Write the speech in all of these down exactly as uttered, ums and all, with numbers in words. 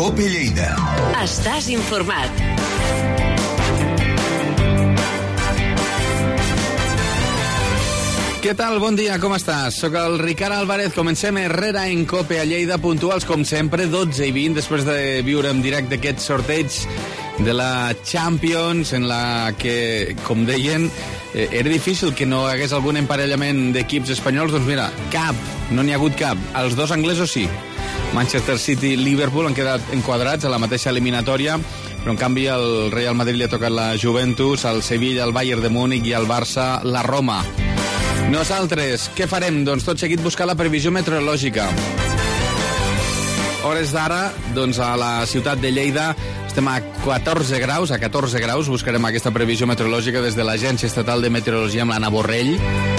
COPE Lleida. Estàs informat. Què tal? Bon dia, com estàs? Soc el Ricard Álvarez. Comencem Herrera en COPE a Lleida, puntuals com sempre, dotze i vint, després de viure en directe aquest sorteig de la Champions, en la que, com deien, eh, era difícil que no hagués algun emparellament d'equips espanyols. Doncs mira, cap, no n'hi ha hagut cap. Els dos anglesos sí. Manchester City i Liverpool han quedat enquadrats a la mateixa eliminatòria, però en canvi el Real Madrid li ha tocat la Juventus, el Sevilla, el Bayern de Múnich i el Barça, la Roma. Nosaltres, què farem? Doncs tot seguit buscar la previsió meteorològica. Hores d'ara, doncs a la ciutat de Lleida estem a catorze graus, a catorze graus, buscarem aquesta previsió meteorològica des de l'Agència Estatal de Meteorologia amb l'Anna Borrell.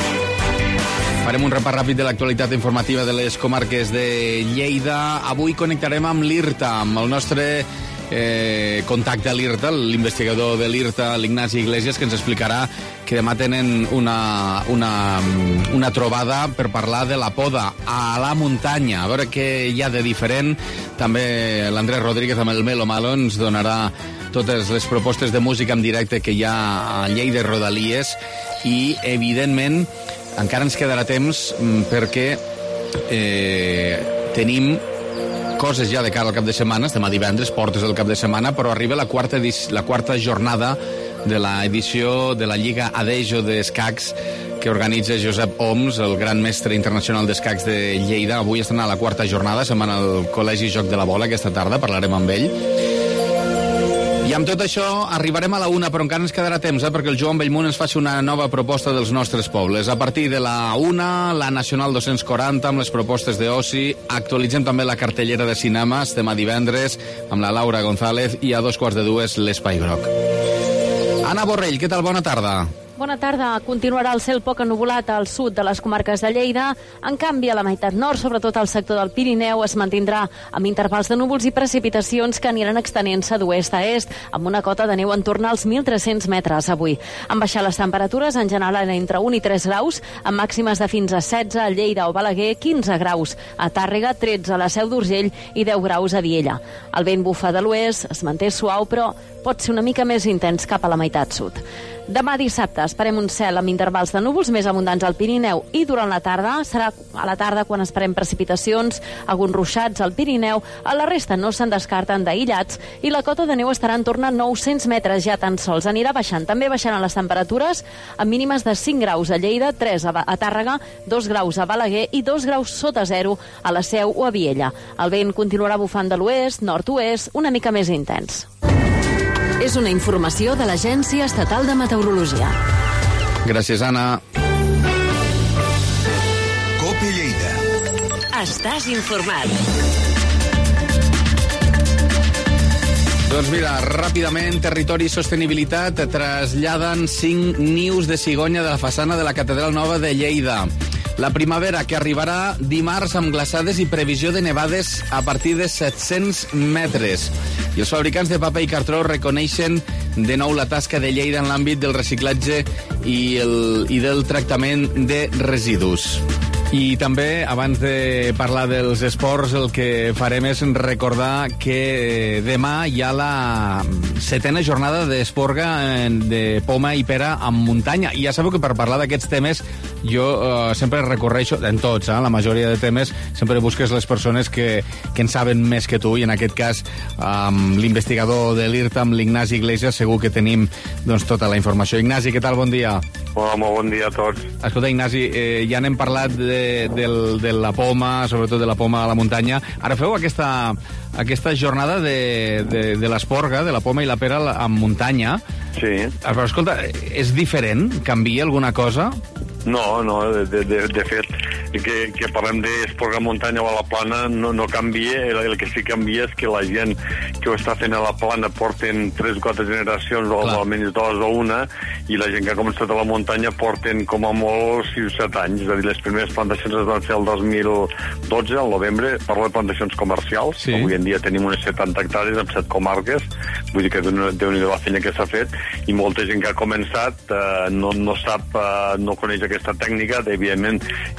Farem un repàs ràpid de l'actualitat informativa de les comarques de Lleida. Avui connectarem amb l'IRTA, amb el nostre eh, contacte a l'IRTA, l'investigador de l'IRTA, l'Ignasi Iglesias, que ens explicarà que demà tenen una, una, una trobada per parlar de la poda a la muntanya, a veure què hi ha de diferent. També l'Andrés Rodríguez amb el Melo Malo ens donarà totes les propostes de música en directe que hi ha a Lleida i Rodalies i, evidentment, encara ens quedarà temps perquè eh, tenim coses ja de cara al cap de setmana. Estem a divendres, portes del cap de setmana, però arriba la quarta, la quarta jornada de l'edició de la Lliga Adejo d'Escacs que organitza Josep Oms, el gran mestre internacional d'escacs de Lleida. Avui estan a la quarta jornada, se'n van al Col·legi Joc de la Bola aquesta tarda, parlarem amb ell. I amb tot això arribarem a la una, però encara ens quedarà temps, eh, perquè el Joan Bellmunt ens faci una nova proposta dels nostres pobles. A partir de la una, la Nacional dos-cents quaranta, amb les propostes d'oci. Actualitzem també la cartellera de cinema. Estem a divendres amb la Laura González i a dos quarts de dues l'Espai Groc. Anna Borrell, què tal? Bona tarda. Bona tarda. Continuarà el cel poc ennuvolat al sud de les comarques de Lleida. En canvi, a la meitat nord, sobretot al sector del Pirineu, es mantindrà amb intervals de núvols i precipitacions que aniran extenent-se d'oest a est, amb una cota de neu en torn als mil tres-cents metres avui. Han baixat les temperatures en general entre un i tres graus, amb màximes de fins a setze a Lleida o Balaguer, quinze graus a Tàrrega, tretze a la Seu d'Urgell i deu graus a Viella. El vent bufa de l'oest, es manté suau, però pot ser una mica més intens cap a la meitat sud. Demà dissabte esperem un cel amb intervals de núvols més abundants al Pirineu i durant la tarda, serà a la tarda quan esperem precipitacions, alguns ruixats al Pirineu, a la resta no se'n descarten d'aïllats i la cota de neu estarà en torn a nou-cents metres ja tan sols. Anirà baixant, també baixaran les temperatures amb mínimes de cinc graus a Lleida, tres a Tàrrega, dos graus a Balaguer i dos graus sota zero a la Seu o a Viella. El vent continuarà bufant de l'oest, nord-oest, una mica més intens. És una informació de l'Agència Estatal de Meteorologia. Gràcies, Anna. COPE Lleida. Estàs informat. Doncs mira, ràpidament, Territori i Sostenibilitat traslladen cinc nius de cigonya de la façana de la Catedral Nova de Lleida. La primavera, que arribarà dimarts amb glaçades i previsió de nevades a partir de set-cents metres. I els fabricants de paper i cartró reconeixen de nou la tasca de Lleida en l'àmbit del reciclatge i, el, i del tractament de residus. I també, abans de parlar dels esports, el que farem és recordar que demà hi ha la setena jornada d'esporga de poma i pera en muntanya. I ja sabeu que per parlar d'aquests temes jo eh, sempre recorreixo, en tots, eh, la majoria de temes, sempre busques les persones que, que en saben més que tu, i en aquest cas amb l'investigador de l'IRTA, amb l'Ignasi Iglesias, segur que tenim doncs, tota la informació. Ignasi, què tal? Bon dia. Hola, molt bon dia a tots. Escolta, Ignasi, eh, ja n'hem parlat de, de, de la poma, sobretot de la poma a la muntanya. Ara feu aquesta, aquesta jornada de, de, de l'esporga, de la poma i la pera en muntanya. Sí. Però, escolta, és diferent? Canvia alguna cosa? No, no, de, de, de fet, que, que parlem d'esporga a muntanya o a la plana no, no canvia. El, el que sí que canvia és que la gent que ho està fent a la plana porten tres o quatre generacions, o Clar. almenys dues o una, i la gent que ha començat a la muntanya porten com a molt sis o set anys. És a dir, les primeres plantacions es van fer el dos mil dotze, al novembre. Parlo de plantacions comercials. Sí. Avui en dia tenim unes setanta hectàrees en set comarques. Vull dir que déu-n'hi-do la feina que s'ha fet, i molta gent que ha començat eh, no, no sap, eh, no coneix aquesta tècnica, evidentment, i ja pot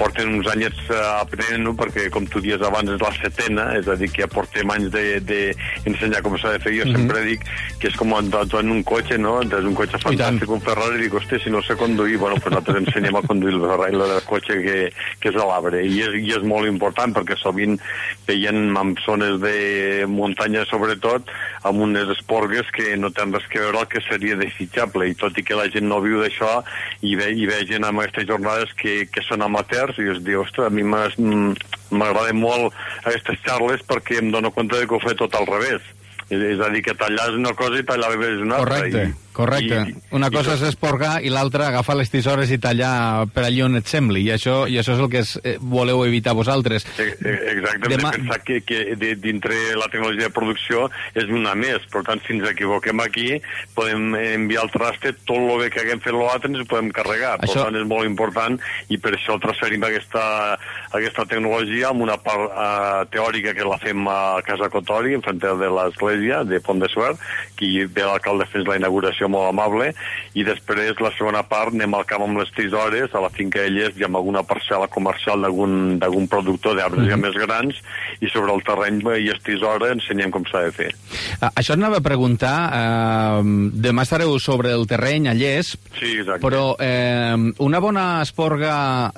porten uns anyets uh, aprenent-ho, perquè, com tu dius abans, és la setena, és a dir, que ja portem anys d'ensenyar com s'ha de fer. Jo mm -hmm. sempre dic que és com entrar en un cotxe, no? És un cotxe fantàstic, un Ferrari, i dic, hosti, si no sé conduir, bueno, pues nosaltres ensenyem a conduir el Ferrari, el cotxe que, que és l'arbre, i és, i és molt important, perquè sovint veient en zones de muntanya, sobretot, amb unes esporgues que no tenen res que veure el que seria desitjable, i tot i que la gent no viu d'això, i ve, i ve gent amb aquestes jornades que, que són amateurs, i es diu, ostres, a mi m'agrada molt aquestes xarles perquè em dono compte de que ho fa tot al revés. És, és a dir, que tallar és una cosa i tallar és una altra. Correcte, i, correcte. I, una cosa i és esporgar i l'altra agafar les tisores i tallar per allà on et sembli, i això, i això és el que es, eh, voleu evitar vosaltres. Exactament, Demà... de pensar que, que de, dintre la tecnologia de producció és una més, per tant, si ens equivoquem aquí, podem enviar al traste tot el bé que haguem fet l'altre, ens ho podem carregar. Per això... tant, és molt important, i per això transferim aquesta, aquesta tecnologia amb una part uh, teòrica que la fem a Casa Cotori, en front de l'església de Pont de Suert, que ve l'alcalde fent la inauguració molt amable, i després la segona part anem al camp amb les tisores, a la finca Elles, i amb alguna parcel·la comercial d'algun productor d'arbres mm -hmm. ja més grans, i sobre el terreny i les tisores ensenyem com s'ha de fer. Uh, això anava a preguntar, uh, demà estareu sobre el terreny a Llesp, sí, exacte. Però uh, una bona esporga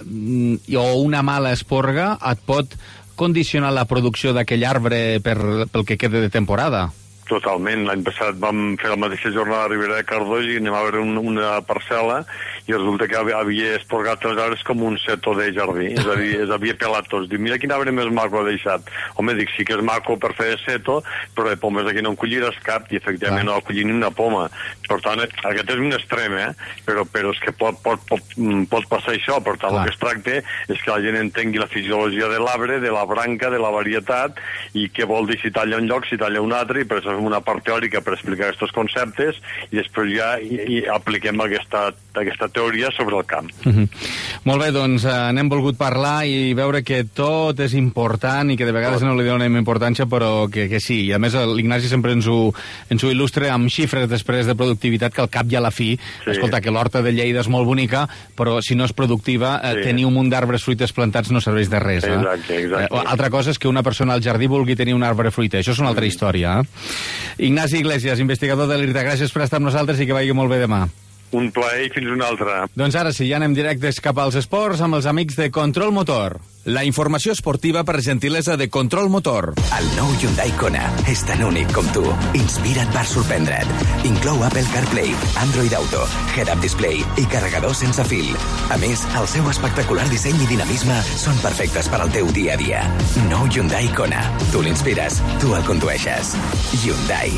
o una mala esporga et pot condicionar la producció d'aquell arbre per, pel que quede de temporada? Totalment. L'any passat vam fer la mateixa jornada a Ribera de Cardós i anem a veure un, una parcel·la i resulta que havia esporgat els arbres com un seto de jardí. És a dir, es havia pelat tots. Diu, mira quin arbre més maco ha deixat. Home, dic, sí que és maco per fer de seto, però de pomes aquí no en colliràs cap, i efectivament no va collir ni una poma. Per tant, aquest és un extrem, eh? Però, però és que pot, pot, pot, pot passar això. Per tant, Clar. el que es tracta és que la gent entengui la fisiologia de l'arbre, de la branca, de la varietat, i què vol dir si talla un lloc, si talla un altre, i per això una part teòrica per explicar aquests conceptes, i després ja i, i apliquem aquesta, aquesta teoria sobre el camp. Mm-hmm. Molt bé, doncs eh, n'hem volgut parlar i veure que tot és important i que de vegades tot. no li donem importància, però que, que sí. I a més l'Ignasi sempre ens ho, ens ho il·lustra amb xifres després de productivitat, que al cap i a la fi, sí. escolta, que l'horta de Lleida és molt bonica, però si no és productiva, eh, sí. tenir un munt d'arbres fruites plantats no serveix de res. Eh? Exacte, exacte. Eh, altra cosa és que una persona al jardí vulgui tenir un arbre fruiter. Això és una altra mm. història, eh? Ignasi Iglesias, investigador de l'I R T A, gràcies per estar amb nosaltres i que vagi molt bé demà. Un plaer i fins una altra. Doncs ara sí, ja anem directes cap als esports amb els amics de Control Motor. La informació esportiva per gentilesa de Control Motor. El nou Hyundai Kona és tan únic com tu. Inspira't per sorprendre't. Inclou Apple CarPlay, Android Auto, Head-Up Display i carregador sense fil. A més, el seu espectacular disseny i dinamisme són perfectes per al teu dia a dia. Nou Hyundai Kona. Tu l'inspires, tu el condueixes. Hyundai.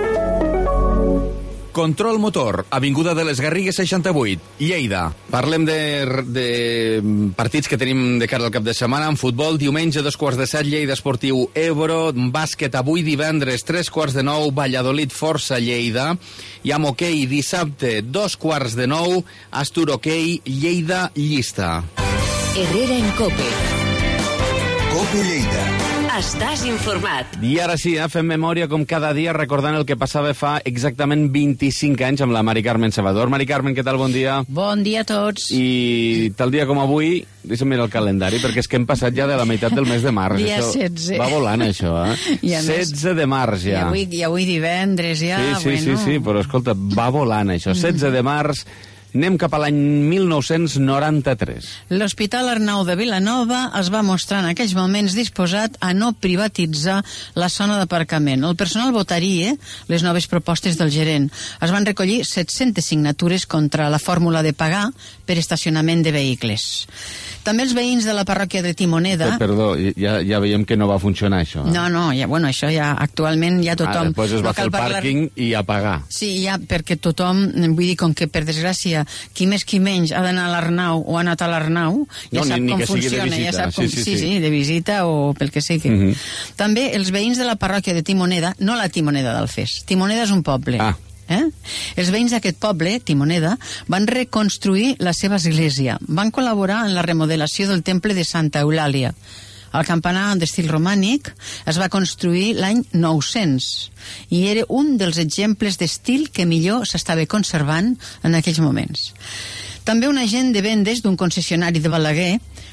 Control Motor, avinguda de les Garrigues seixanta-vuit, Lleida. Parlem de, de partits que tenim de cara al cap de setmana. En futbol, diumenge, dos quarts de set, Lleida Esportiu Ebro. Bàsquet, avui divendres, tres quarts de nou, Valladolid Força Lleida. I amb hoquei, dissabte, dos quarts de nou, Astur Hoquei Lleida Llista. Herrera en Cope. Cope Lleida. Estàs informat. I ara sí, eh, fem memòria com cada dia recordant el que passava fa exactament vint-i-cinc anys amb la Mari Carmen Salvador. Mari Carmen, què tal? Bon dia. Bon dia a tots. I tal dia com avui, deixa'm mirar el calendari, perquè és que hem passat ja de la meitat del mes de març. Dia això setze. Va volant, això, eh? setze de març, ja. I avui, i avui divendres, ja, sí, sí, bueno. Sí, sí, però escolta, va volant, això. setze de març... Anem cap a l'any mil nou-cents noranta-tres. L'Hospital Arnau de Vilanova es va mostrar en aquells moments disposat a no privatitzar la zona d'aparcament. El personal votaria les noves propostes del gerent. Es van recollir set-centes signatures contra la fórmula de pagar per estacionament de vehicles. També els veïns de la parròquia de Timoneda... Eh, perdó, ja, ja veiem que no va funcionar això. Eh? No, no, ja, bueno, això ja actualment ja tothom... Ah, després es va no fer el pàrquing parlar... i a pagar. Sí, ja, perquè tothom, vull dir, com que per desgràcia qui més qui menys ha d'anar a l'Arnau o ha anat a l'Arnau, ja no, sap ni, ni com funciona, ja sap com... Sí, sí, sí, sí, de visita o pel que sigui. Uh -huh. També els veïns de la parròquia de Timoneda, no la Timoneda d'Alfés, Timoneda és un poble. Ah. Eh? Els veïns d'aquest poble, Timoneda, van reconstruir la seva església. Van col·laborar en la remodelació del temple de Santa Eulàlia. El campanar d'estil romànic es va construir l'any nou-cents i era un dels exemples d'estil que millor s'estava conservant en aquells moments. També un agent de vendes d'un concessionari de Balaguer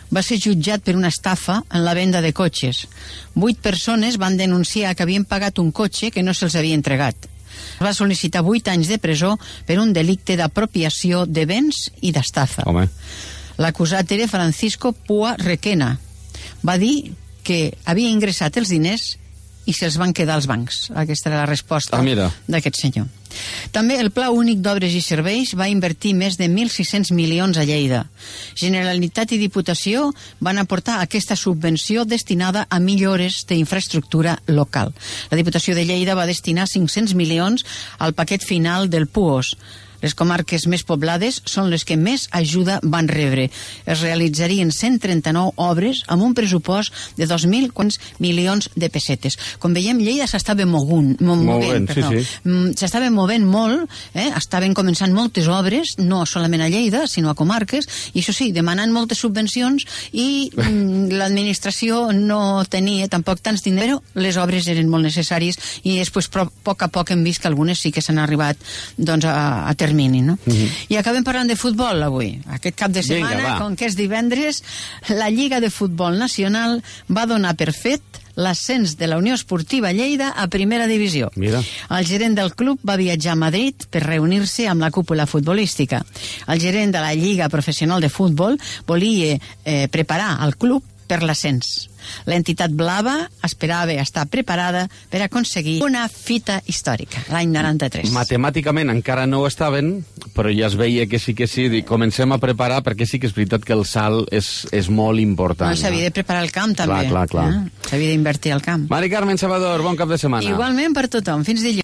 va ser jutjat per una estafa en la venda de cotxes. Vuit persones van denunciar que havien pagat un cotxe que no se'ls havia entregat. Va sol·licitar vuit anys de presó per un delicte d'apropiació de béns i d'estafa. Home. L'acusat era Francisco Pua Requena. Va dir que havia ingressat els diners i se'ls van quedar als bancs. Aquesta era la resposta ah, d'aquest senyor. També el Pla Únic d'Obres i Serveis va invertir més de mil sis-cents milions a Lleida. Generalitat i Diputació van aportar aquesta subvenció destinada a millores d'infraestructura local. La Diputació de Lleida va destinar cinc-cents milions al paquet final del P U O S. Les comarques més poblades són les que més ajuda van rebre. Es realitzarien cent trenta-nou obres amb un pressupost de dos mil milions de pessetes. Com veiem, Lleida s'estava mogunt, mo movent, sí, sí. s'estava movent molt, eh? Estaven començant moltes obres, no solament a Lleida, sinó a comarques, i això sí, demanant moltes subvencions, i mm, l'administració no tenia tampoc tants diners, però les obres eren molt necessàries, i després, a poc a poc, hem vist que algunes sí que s'han arribat doncs, a, a termini, no? Uh-huh. I acabem parlant de futbol avui. Aquest cap de setmana, Vinga, com que és divendres, la Lliga de Futbol Nacional va donar per fet l'ascens de la Unió Esportiva Lleida a Primera Divisió. Mira. El gerent del club va viatjar a Madrid per reunir-se amb la cúpula futbolística. El gerent de la Lliga Professional de Futbol volia eh, preparar el club per l'ascens. L'entitat blava esperava estar preparada per aconseguir una fita històrica, l'any noranta-tres. Matemàticament encara no ho estaven, però ja es veia que sí que sí, i comencem a preparar, perquè sí que és veritat que el salt és, és molt important. No, s'havia de preparar el camp, també. Clar, clar, clar. Eh? S'havia d'invertir al camp. Mari Carmen Salvador, bon cap de setmana. Igualment per tothom, fins dilluns.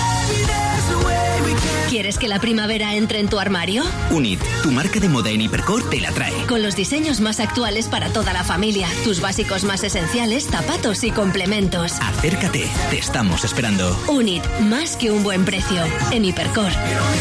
¿Quieres que la primavera entre en tu armario? Unit, tu marca de moda en Hipercor, te la trae. Con los diseños más actuales para toda la familia, tus básicos más esenciales, zapatos y complementos. Acércate, te estamos esperando. Unit, más que un buen precio. En Hipercor.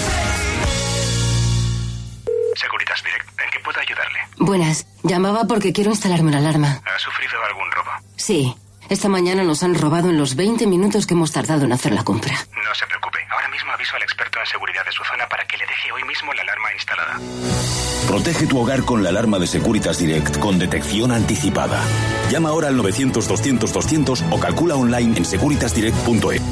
Securitas Direct, ¿en qué puedo ayudarle? Buenas, llamaba porque quiero instalarme una alarma. ¿Ha sufrido algún robo? Sí, esta mañana nos han robado en los veinte minutos que hemos tardado en hacer la compra. No se preocupe, ahora mismo aviso al experto en seguridad de su zona para que le deje hoy mismo la alarma instalada. Protege tu hogar con la alarma de Securitas Direct con detección anticipada. Llama ahora al novecientos doscientos doscientos o calcula online en securitas direct punto es.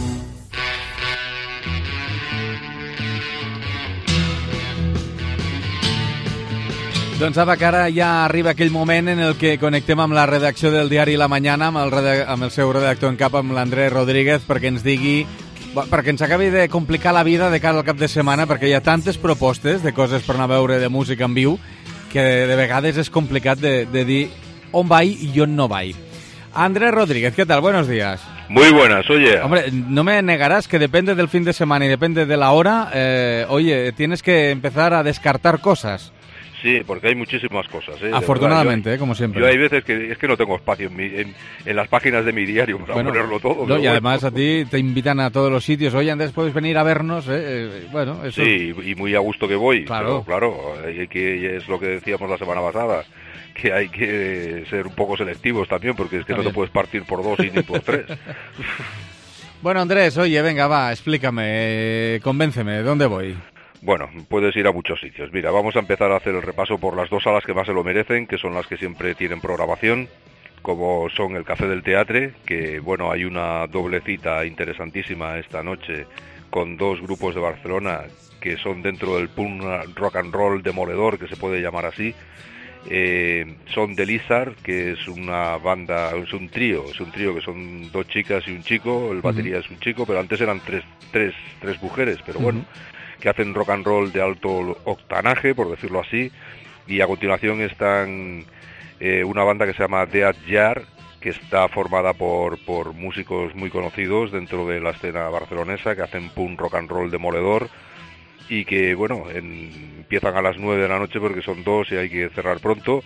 Doncs apa, que ara ja arriba aquell moment en el que connectem amb la redacció del diari La Mañana, amb el, amb el seu redactor en cap, amb l'Andrés Rodríguez, perquè ens digui, perquè ens acabi de complicar la vida de cara al cap de setmana, perquè hi ha tantes propostes de coses per anar a veure de música en viu que de vegades és complicat de, de dir on vaig i on no vaig. Andrés Rodríguez, ¿qué tal? Buenos días. Muy buenas, oye. Hombre, no me negarás que depende del fin de semana y depende de la hora, eh, oye, tienes que empezar a descartar cosas. Sí, porque hay muchísimas cosas. ¿eh? Afortunadamente, yo, ¿eh? Como siempre. Yo hay veces que es que no tengo espacio en, mi, en, en las páginas de mi diario para bueno, ponerlo todo. No, y bueno. además a ti te invitan a todos los sitios. Oye, Andrés, ¿puedes venir a vernos? ¿Eh? Eh, bueno, eso... Sí, y muy a gusto que voy. Claro. Pero, claro, hay que, es lo que decíamos la semana pasada, que hay que ser un poco selectivos también, porque es que también no te puedes partir por dos y ni por tres. Bueno, Andrés, oye, venga, va, explícame, eh, convénceme, ¿dónde voy? Bueno, puedes ir a muchos sitios. Mira, vamos a empezar a hacer el repaso por las dos salas que más se lo merecen, que son las que siempre tienen programación, como son el Café del Teatre, que, bueno, hay una doble cita interesantísima esta noche con dos grupos de Barcelona que son dentro del punk rock and roll demoledor, que se puede llamar así. Eh, son The Lizard, que es una banda, es un trío, es un trío que son dos chicas y un chico, el batería uh-huh. es un chico, pero antes eran tres, tres, tres mujeres, pero uh-huh. bueno... que hacen rock and roll de alto octanaje, por decirlo así, y a continuación están eh, una banda que se llama Dead Jar, que está formada por, por músicos muy conocidos dentro de la escena barcelonesa, que hacen punk rock and roll demoledor, y que, bueno, en, empiezan a las nueve de la noche porque son dos y hay que cerrar pronto,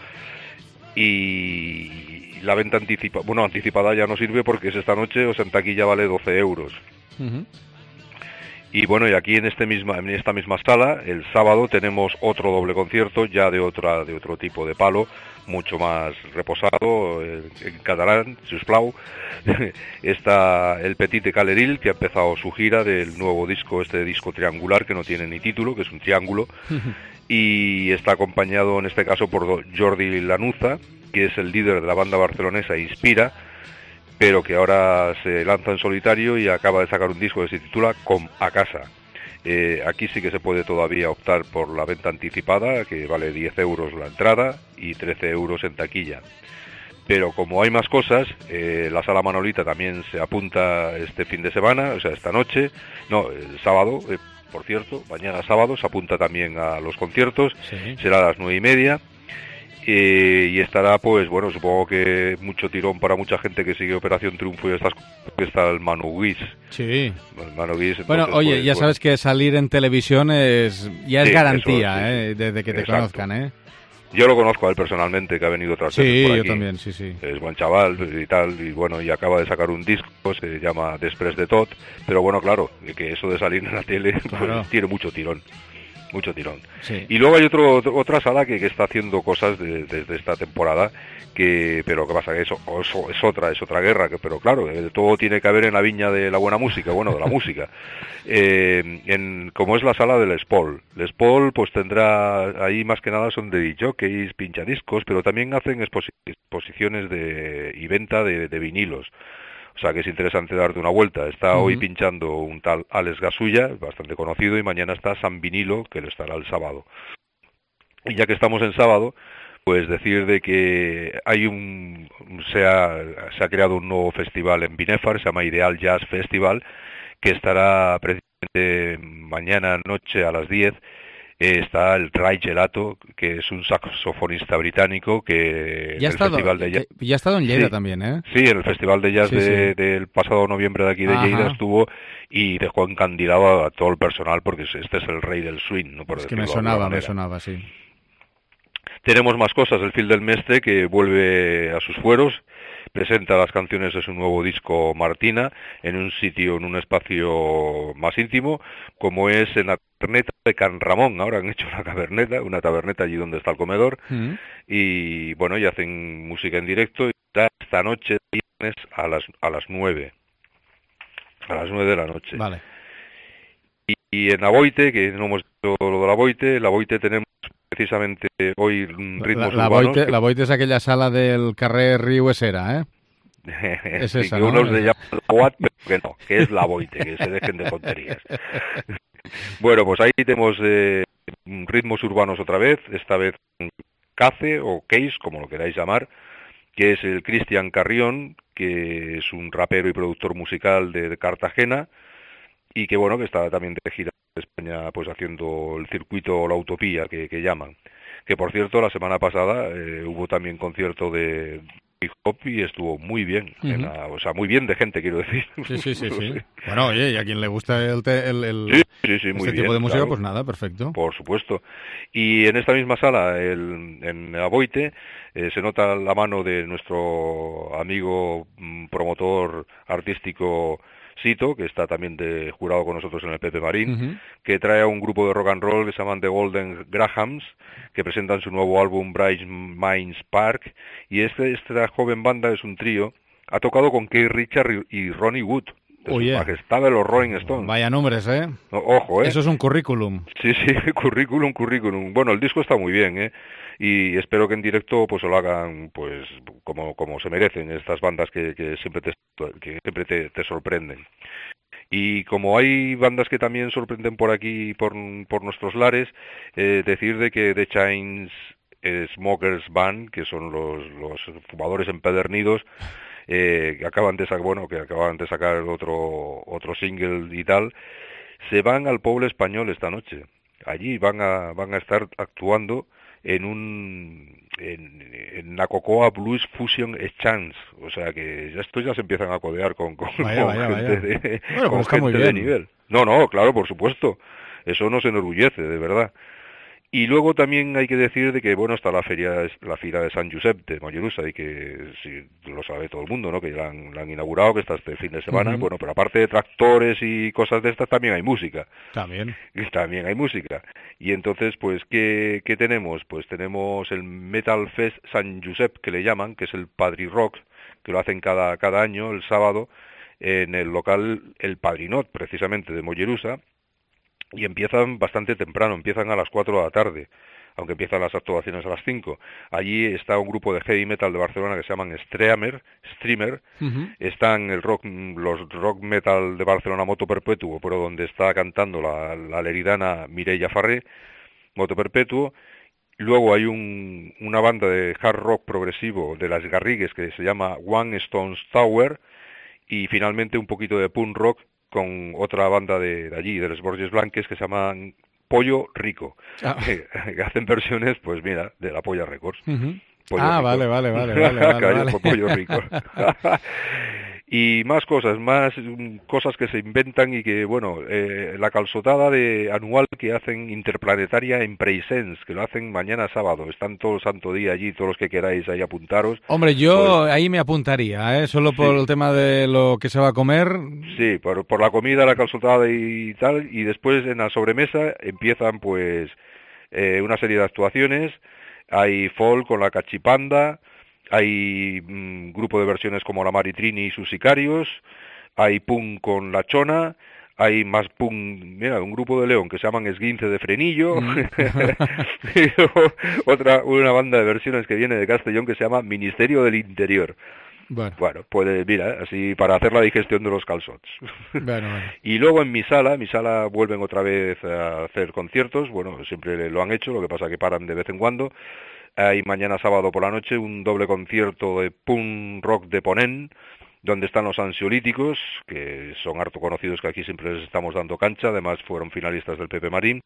y la venta anticipada, bueno, anticipada ya no sirve porque es esta noche, o sea, en taquilla vale doce euros. Uh-huh. Y bueno, y aquí en este misma en esta misma sala, el sábado tenemos otro doble concierto, ya de otra de otro tipo de palo, mucho más reposado, eh, en catalán, siusplau. Está el Petit de Caleril, que ha empezado su gira del nuevo disco, este disco triangular, que no tiene ni título, que es un triángulo, y está acompañado en este caso por Jordi Lanuza, que es el líder de la banda barcelonesa Inspira, pero que ahora se lanza en solitario y acaba de sacar un disco que se titula Com a casa. Eh, aquí sí que se puede todavía optar por la venta anticipada, que vale diez euros la entrada y trece euros en taquilla. Pero como hay más cosas, eh, la Sala Manolita también se apunta este fin de semana, o sea, esta noche, no, el sábado, eh, por cierto, mañana sábado se apunta también a los conciertos, sí. Será a las nueve y media. Eh, y estará, pues bueno, supongo que mucho tirón para mucha gente que sigue Operación Triunfo y estas que está el Manu Guis. Sí. El Manu Guis, entonces, bueno, oye, pues, ya bueno. sabes que salir en televisión es ya es sí, garantía, eso, sí, eh, desde que te exacto. conozcan, ¿eh? Yo lo conozco a él personalmente, que ha venido otras sí, veces por aquí. Sí, yo también, sí, sí. Es buen chaval y tal, y bueno, y acaba de sacar un disco, se llama Després de tot, pero bueno, claro, que eso de salir en la tele claro. pues, tiene mucho tirón. Mucho tirón. Sí. Y luego hay otro, otra sala que, que está haciendo cosas de, desde esta temporada, que pero ¿qué pasa? Que eso, eso es otra, es otra guerra, que, pero claro, eh, todo tiene que haber en la viña de la buena música, bueno, de la música. Eh, en, como es la sala del Les Paul. Les Paul pues tendrá, ahí más que nada son de jockeys, pinchadiscos, pero también hacen exposi exposiciones de, y venta de, de vinilos. O sea que es interesante darte una vuelta. Está uh-huh. hoy pinchando un tal Alex Gasulla, bastante conocido, y mañana está San Vinilo, que lo estará el sábado. Y ya que estamos en sábado, pues decir de que hay un se ha, se ha creado un nuevo festival en Binefar, se llama Ideal Jazz Festival, que estará precisamente mañana noche a las diez. Eh, está el Ray Gelato, que es un saxofonista británico que ya en el estado, Festival de Jazz... Ya ha estado en Lleida sí, también, ¿eh? Sí, en el Festival de Jazz sí, de, sí. del pasado noviembre de aquí de Ajá. Lleida estuvo y dejó encandilado a todo el personal porque este es el rey del swing, ¿no? Por es que me sonaba, me sonaba, sí. Tenemos más cosas, el Fil del Mestre, que vuelve a sus fueros, presenta las canciones de su nuevo disco Martina en un sitio, en un espacio más íntimo, como es en la taberneta de Can Ramón. Ahora han hecho una taberneta, una taberneta allí donde está el comedor, mm. y bueno, y hacen música en directo, y esta noche, viernes, a las, a las nueve, a las nueve de la noche. Vale. Y, y en Aboite, que no hemos visto lo de la Aboite, la Aboite tenemos precisamente hoy ritmos la, la urbanos. Boite, que... La Boite es aquella sala del carrer Riu Esera, ¿eh? Es esa, que ¿no? Unos le llaman la Boat, pero que no, que es la Boite, que se dejen de tonterías. Bueno, pues ahí tenemos eh, ritmos urbanos otra vez, esta vez Cace o Case, como lo queráis llamar, que es el Cristian Carrión, que es un rapero y productor musical de, de Cartagena, y que bueno, que está también de gira en España, pues haciendo el circuito La Utopía, que, que llaman. Que por cierto, la semana pasada eh, hubo también concierto de hip hop y estuvo muy bien, uh-huh. en la, o sea, muy bien de gente, quiero decir. Sí, sí, sí, sí. Bueno, oye, y a quien le gusta el, el, el sí, sí, sí, muy este bien, tipo de música, claro. Pues nada, perfecto. Por supuesto. Y en esta misma sala, el, en Aboite, eh, se nota la mano de nuestro amigo mm, promotor artístico Sito, que está también de jurado con nosotros en el Pepe Marín, uh-huh. que trae a un grupo de rock and roll que se llaman The Golden Grahams, que presentan su nuevo álbum Bright Minds Park, y este, esta joven banda es un trío, ha tocado con Keith Richards y Ronnie Wood, de Oye. Su majestad de los Rolling Stones. Vaya nombres, ¿eh? Ojo, ¿eh? Eso es un currículum. Sí, sí, currículum, currículum. Bueno, el disco está muy bien, ¿eh? Y espero que en directo pues lo hagan pues como como se merecen estas bandas que, que siempre te que siempre te, te sorprenden. Y como hay bandas que también sorprenden por aquí por por nuestros lares, eh, decir de que The Chains Smokers Band, que son los los fumadores empedernidos, eh, que acaban de sacar bueno que acaban de sacar otro otro single y tal, se van al pueblo español esta noche. Allí van a van a estar actuando en un en, en la Cocoa Blues Fusion Exchange, o sea que ya estos ya se empiezan a codear con, con, vaya, con vaya, gente, vaya. De, bueno, con pues está gente muy de bien. nivel. No, no, claro, por supuesto, eso nos enorgullece, de verdad. Y luego también hay que decir de que, bueno, está la feria, la Fira de San Josep de Mollerussa, y que sí, lo sabe todo el mundo, ¿no? Que ya la han, la han inaugurado, que está este fin de semana. Uh-huh. Bueno, pero aparte de tractores y cosas de estas, también hay música. También. Y también hay música. Y entonces, pues, ¿qué, qué tenemos? Pues tenemos el Metal Fest San Josep, que le llaman, que es el Padri Rock, que lo hacen cada, cada año, el sábado, en el local El Padrinot, precisamente, de Mollerussa. Y empiezan bastante temprano, empiezan a las cuatro de la tarde, aunque empiezan las actuaciones a las cinco. Allí está un grupo de heavy metal de Barcelona que se llaman Streamer, Streamer. Uh-huh. Están el rock, los rock metal de Barcelona Moto Perpetuo, pero donde está cantando la, la leridana Mireia Farré, Moto Perpetuo. Luego hay un, una banda de hard rock progresivo de las Garrigues que se llama One Stones Tower. Y finalmente un poquito de punk rock con otra banda de, de allí, de los Borges Blanques, que se llaman Pollo Rico, ah. que, que hacen versiones, pues mira, de la Polla Records. Uh-huh. Ah, Rico. vale, vale, vale, vale, vale, vale. Pollo Rico. Y más cosas, más cosas que se inventan y que, bueno, eh, la calzotada de anual que hacen interplanetaria en Presence, que lo hacen mañana sábado, están todo el santo día allí, todos los que queráis ahí apuntaros. Hombre, yo pues, ahí me apuntaría, ¿eh? Solo por sí. el tema de lo que se va a comer. Sí, por, por la comida, la calzotada y tal, y después en la sobremesa empiezan pues eh, una serie de actuaciones, hay folk con la cachipanda, hay un grupo de versiones como la Maritrini y sus sicarios, hay punk con la Chona, hay más punk, mira, un grupo de León que se llaman Esguince de Frenillo, mm. y otra, una banda de versiones que viene de Castellón que se llama Ministerio del Interior. Bueno, bueno pues mira, así para hacer la digestión de los calzots. Bueno, bueno. Y luego en mi sala, mi sala vuelven otra vez a hacer conciertos, bueno, siempre lo han hecho, lo que pasa que paran de vez en cuando. Hay mañana sábado por la noche un doble concierto de punk rock de Ponent, donde están los Ansiolíticos, que son harto conocidos, que aquí siempre les estamos dando cancha, además fueron finalistas del Pepe Marín.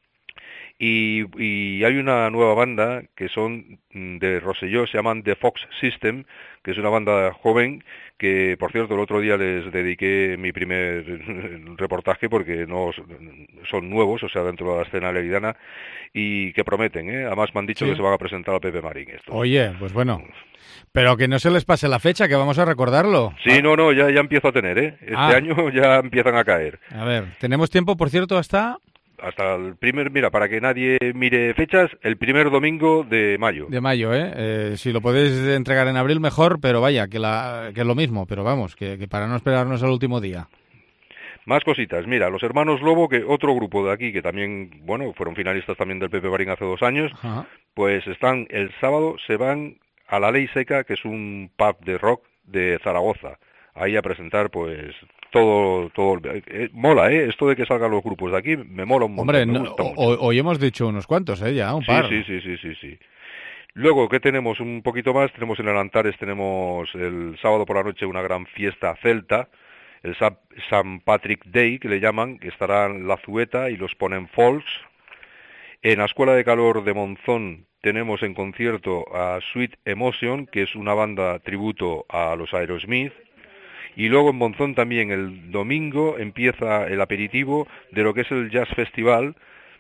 Y, y hay una nueva banda que son de Rosselló, se llaman The Fox System, que es una banda joven que, por cierto, el otro día les dediqué mi primer reportaje porque no son nuevos, o sea, dentro de la escena leridana, y que prometen, ¿eh? Además me han dicho sí. que se van a presentar al Pepe Marín. Esto. Oye, pues bueno, pero que no se les pase la fecha, que vamos a recordarlo. Sí, ah. no, no, ya, ya empiezo a tener, ¿eh? Este ah. año ya empiezan a caer. A ver, tenemos tiempo, por cierto, hasta... Hasta el primer, mira, para que nadie mire fechas, el primer domingo de mayo. De mayo, ¿eh? eh si lo podéis entregar en abril, mejor, pero vaya, que, la, que es lo mismo, pero vamos, que, que para no esperarnos al último día. Más cositas, mira, los Hermanos Lobo, que otro grupo de aquí, que también, bueno, fueron finalistas también del Pepe Marín hace dos años, Ajá. pues están, el sábado se van a La Ley Seca, que es un pub de rock de Zaragoza, ahí a presentar, pues... Todo, todo, eh, mola, ¿eh? Esto de que salgan los grupos de aquí, me mola un montón. Hombre, me no, o, hoy hemos dicho unos cuantos, ¿eh? Ya, un sí, par. Sí, sí, sí, sí, sí. Luego, ¿qué tenemos? Un poquito más, tenemos en el Antares, tenemos el sábado por la noche una gran fiesta celta, el San Patrick Day, que le llaman, que estarán La Zueta y los Ponen Folks. En la Escuela de Calor de Monzón tenemos en concierto a Sweet Emotion, que es una banda tributo a los Aerosmith. Y luego en Monzón también el domingo empieza el aperitivo de lo que es el Jazz Festival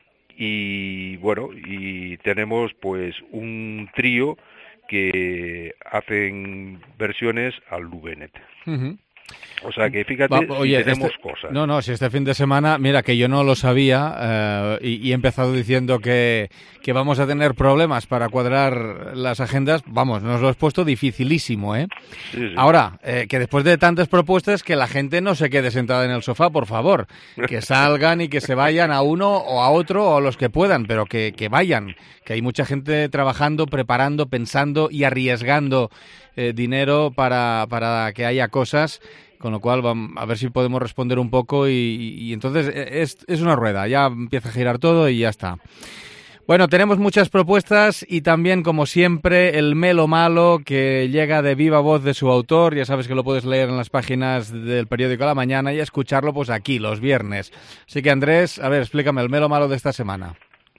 y bueno, y tenemos pues un trío que hacen versiones al Lubenet. Uh-huh. O sea que fíjate, Va, oye, si tenemos este, cosas. No, no, si este fin de semana, mira que yo no lo sabía eh, y, y he empezado diciendo que, que vamos a tener problemas para cuadrar las agendas, vamos, nos lo has puesto dificilísimo, ¿eh? Sí, sí. Ahora, eh, que después de tantas propuestas, que la gente no se quede sentada en el sofá, por favor, que salgan y que se vayan a uno o a otro o a los que puedan, pero que, que vayan, que hay mucha gente trabajando, preparando, pensando y arriesgando eh, dinero para, para que haya cosas. Con lo cual, vamos a ver si podemos responder un poco y, y, y entonces es, es una rueda, ya empieza a girar todo y ya está. Bueno, tenemos muchas propuestas y también, como siempre, el Melo Malo, que llega de viva voz de su autor. Ya sabes que lo puedes leer en las páginas del periódico La Mañana y escucharlo pues aquí, los viernes. Así que, Andrés, a ver, explícame el Melo Malo de esta semana.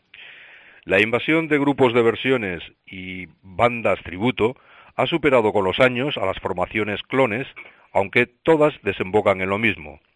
La invasión de grupos de versiones y bandas tributo ha superado con los años a las formaciones clones, aunque todas desembocan en lo mismo.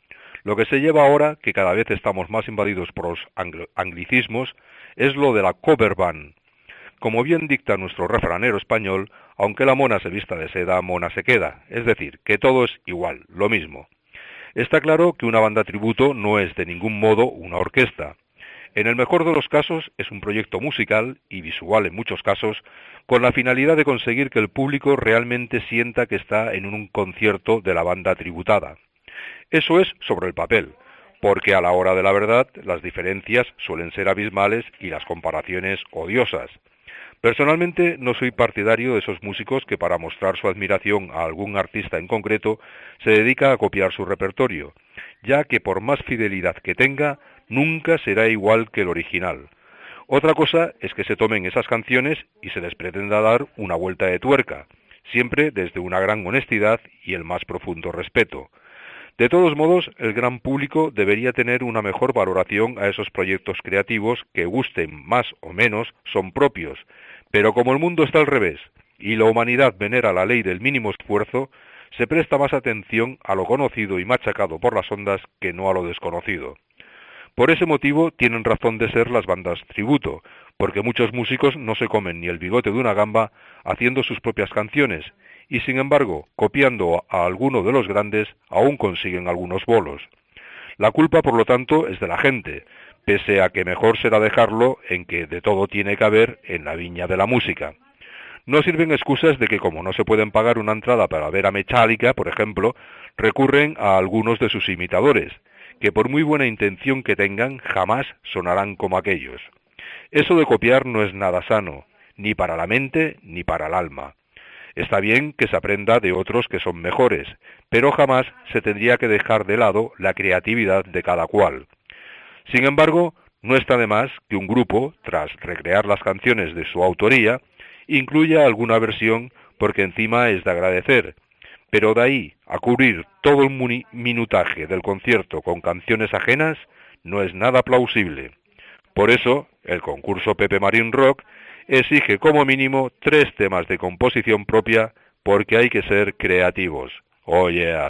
Lo que se lleva ahora, que cada vez estamos más invadidos por los angl- anglicismos, es lo de la cover band. Como bien dicta nuestro refranero español, aunque la mona se vista de seda, mona se queda, es decir, que todo es igual, lo mismo. Está claro que una banda tributo no es de ningún modo una orquesta. En el mejor de los casos es un proyecto musical, y visual en muchos casos, con la finalidad de conseguir que el público realmente sienta que está en un concierto de la banda tributada. Eso es sobre el papel, porque a la hora de la verdad las diferencias suelen ser abismales y las comparaciones odiosas. Personalmente no soy partidario de esos músicos que para mostrar su admiración a algún artista en concreto se dedica a copiar su repertorio, ya que por más fidelidad que tenga, nunca será igual que el original. Otra cosa es que se tomen esas canciones y se les pretenda dar una vuelta de tuerca, siempre desde una gran honestidad y el más profundo respeto. De todos modos, el gran público debería tener una mejor valoración a esos proyectos creativos que, gusten más o menos, son propios, pero como el mundo está al revés y la humanidad venera la ley del mínimo esfuerzo, se presta más atención a lo conocido y machacado por las ondas que no a lo desconocido. Por ese motivo tienen razón de ser las bandas tributo, porque muchos músicos no se comen ni el bigote de una gamba haciendo sus propias canciones, y sin embargo, copiando a alguno de los grandes, aún consiguen algunos bolos. La culpa, por lo tanto, es de la gente, pese a que mejor será dejarlo en que de todo tiene que haber en la viña de la música. No sirven excusas de que como no se pueden pagar una entrada para ver a Metallica, por ejemplo, recurren a algunos de sus imitadores, que por muy buena intención que tengan, jamás sonarán como aquellos. Eso de copiar no es nada sano, ni para la mente ni para el alma. Está bien que se aprenda de otros que son mejores, pero jamás se tendría que dejar de lado la creatividad de cada cual. Sin embargo, no está de más que un grupo, tras recrear las canciones de su autoría, incluya alguna versión porque encima es de agradecer, pero de ahí a cubrir todo el minutaje del concierto con canciones ajenas no es nada plausible. Por eso, el concurso Pepe Marín Rock exige como mínimo tres temas de composición propia porque hay que ser creativos. Oh yeah.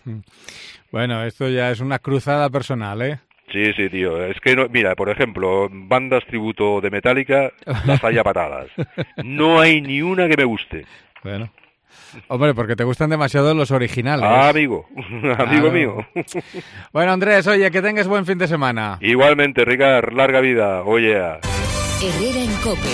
Bueno, esto ya es una cruzada personal, ¿eh? Sí, sí, tío. Es que, no, mira, por ejemplo, bandas tributo de Metallica, las hay a patadas. No hay ni una que me guste. Bueno. Hombre, porque te gustan demasiado los originales. Ah, amigo. Amigo ah, mío. Bueno, Andrés, oye, que tengas buen fin de semana. Igualmente, Ricard, larga vida. Oye. Herrera en COPE.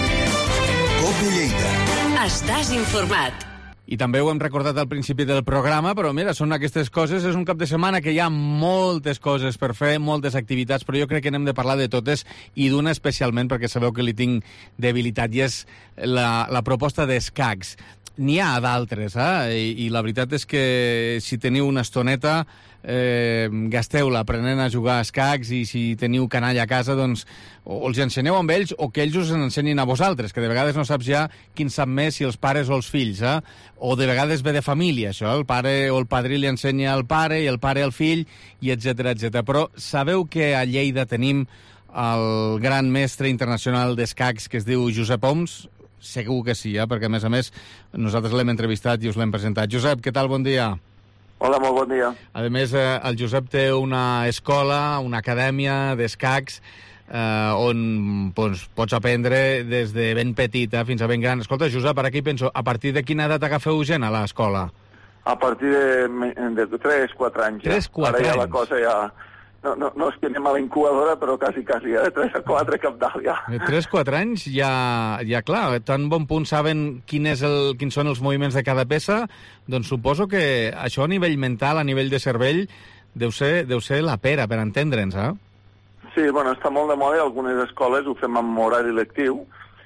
COPE Lleida. Estàs informat. I també ho hem recordat al principi del programa, però mira, són aquestes coses, és un cap de setmana que hi ha moltes coses per fer, moltes activitats, però jo crec que n'hem de parlar de totes i d'una especialment perquè sabeu que li tinc debilitat i és la, la proposta d'escacs. N'hi ha d'altres, eh? I, i la veritat és que si teniu una estoneta, eh, gasteu-la aprenent a jugar a escacs i si teniu canalla a casa, doncs o els ensenyeu amb ells o que ells us ensenyin a vosaltres, que de vegades no saps ja quin sap més, si els pares o els fills, eh? O de vegades ve de família, això, el pare o el padrí li ensenya al pare i el pare al fill, i etcètera, etcètera. Però sabeu que a Lleida tenim el gran mestre internacional d'escacs que es diu Josep Oms? Segur que sí, eh? Perquè a més a més nosaltres l'hem entrevistat i us l'hem presentat. Josep, què tal? Bon dia. Hola, molt bon dia. A més, eh, el Josep té una escola, una acadèmia d'escacs eh, on doncs, pots aprendre des de ben petit eh, fins a ben gran. Escolta, Josep, ara aquí penso, a partir de quina edat agafeu gent a l'escola? A partir de, de tres quatre anys. tres quatre anys. Ara ja anys. la cosa ja... No, no, no és que anem a la incubadora, però quasi, quasi, eh? de tres a quatre cap dalt ja. De tres quatre anys ja, ja clar, tan bon punt saben quin és el, quins són els moviments de cada peça, doncs suposo que això a nivell mental, a nivell de cervell, deu ser, deu ser la pera per entendre'ns, eh? Sí, bueno, està molt de moda, algunes escoles ho fem amb horari lectiu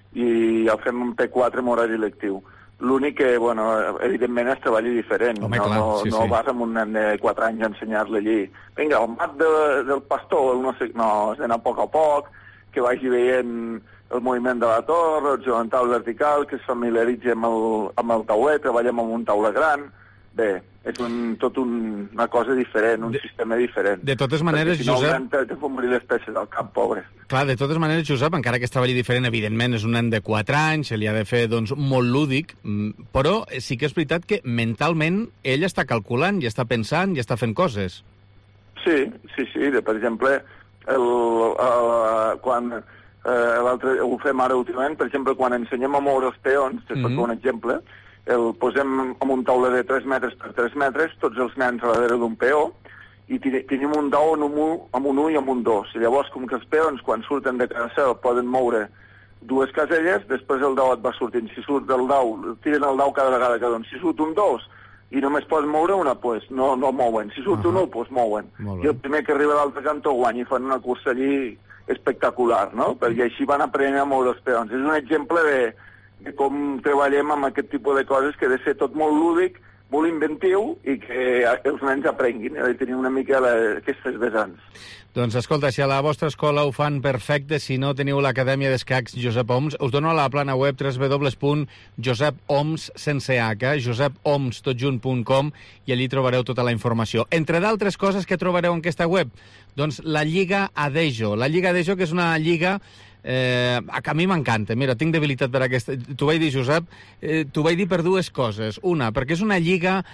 i ho fem amb P quatre amb horari lectiu. L'únic que, bueno, evidentment és treball diferent. Home, no, clar, no, sí, no sí. vas amb un nen de quatre anys a ensenyar-li allí. Vinga, el mat de, del pastor, no sé, no, has d'anar a poc a poc, que vagi veient el moviment de la torre, horitzontal, vertical, que es familiaritzi amb el, amb el tauler, treballem amb un tauler gran. Bé, és un, tot un, una cosa diferent, un de, sistema diferent. De totes maneres, Perquè, si no, Josep... Te, te fon morir les peces al cap, pobre. Clar, de totes maneres, Josep, encara que es treballi diferent, evidentment és un nen de quatre anys, se li ha de fer doncs, molt lúdic, però sí que és veritat que mentalment ell està calculant i està pensant i està fent coses. Sí, sí, sí. De, per exemple, el, el, quan eh, l'altre, ho fem ara últimament, per exemple, quan ensenyem a moure els peons, que és mm -hmm. un exemple, el posem en un tauler de tres metres per tres metres, tots els nens a darrere d'un peó, i tenim un dau amb un, amb un u i amb un dos. I llavors, com que els peons, quan surten de cada cel, poden moure dues caselles, després el dau et va sortint. Si surt el dau, tiren el dau cada vegada que donen. Si surt un dos i només pots moure una, pues, no, no mouen. Si surt uh -huh. un u, pues mouen. I el primer que arriba a l'altre cantó guanya, i fan una cursa allí espectacular, no? Perquè així van aprenent a moure els peons. És un exemple de, de com treballem amb aquest tipus de coses, que ha de ser tot molt lúdic, molt inventiu, i que els nens aprenguin, ha de tenir una mica la, aquestes vessants. Doncs escolta, si a la vostra escola ho fan perfecte, si no teniu l'Acadèmia d'Escacs Josep Oms, us dono a la plana web w w w punt josep oms sense h, josep oms tot junt punt com, i allí trobareu tota la informació. Entre d'altres coses que trobareu en aquesta web, doncs la Lliga Adejo. La Lliga Adejo, que és una lliga Eh, que a mi m'encanta. Mira, tinc debilitat per aquesta... T'ho vaig dir, Josep, eh, t'ho vaig dir per dues coses. Una, perquè és una lliga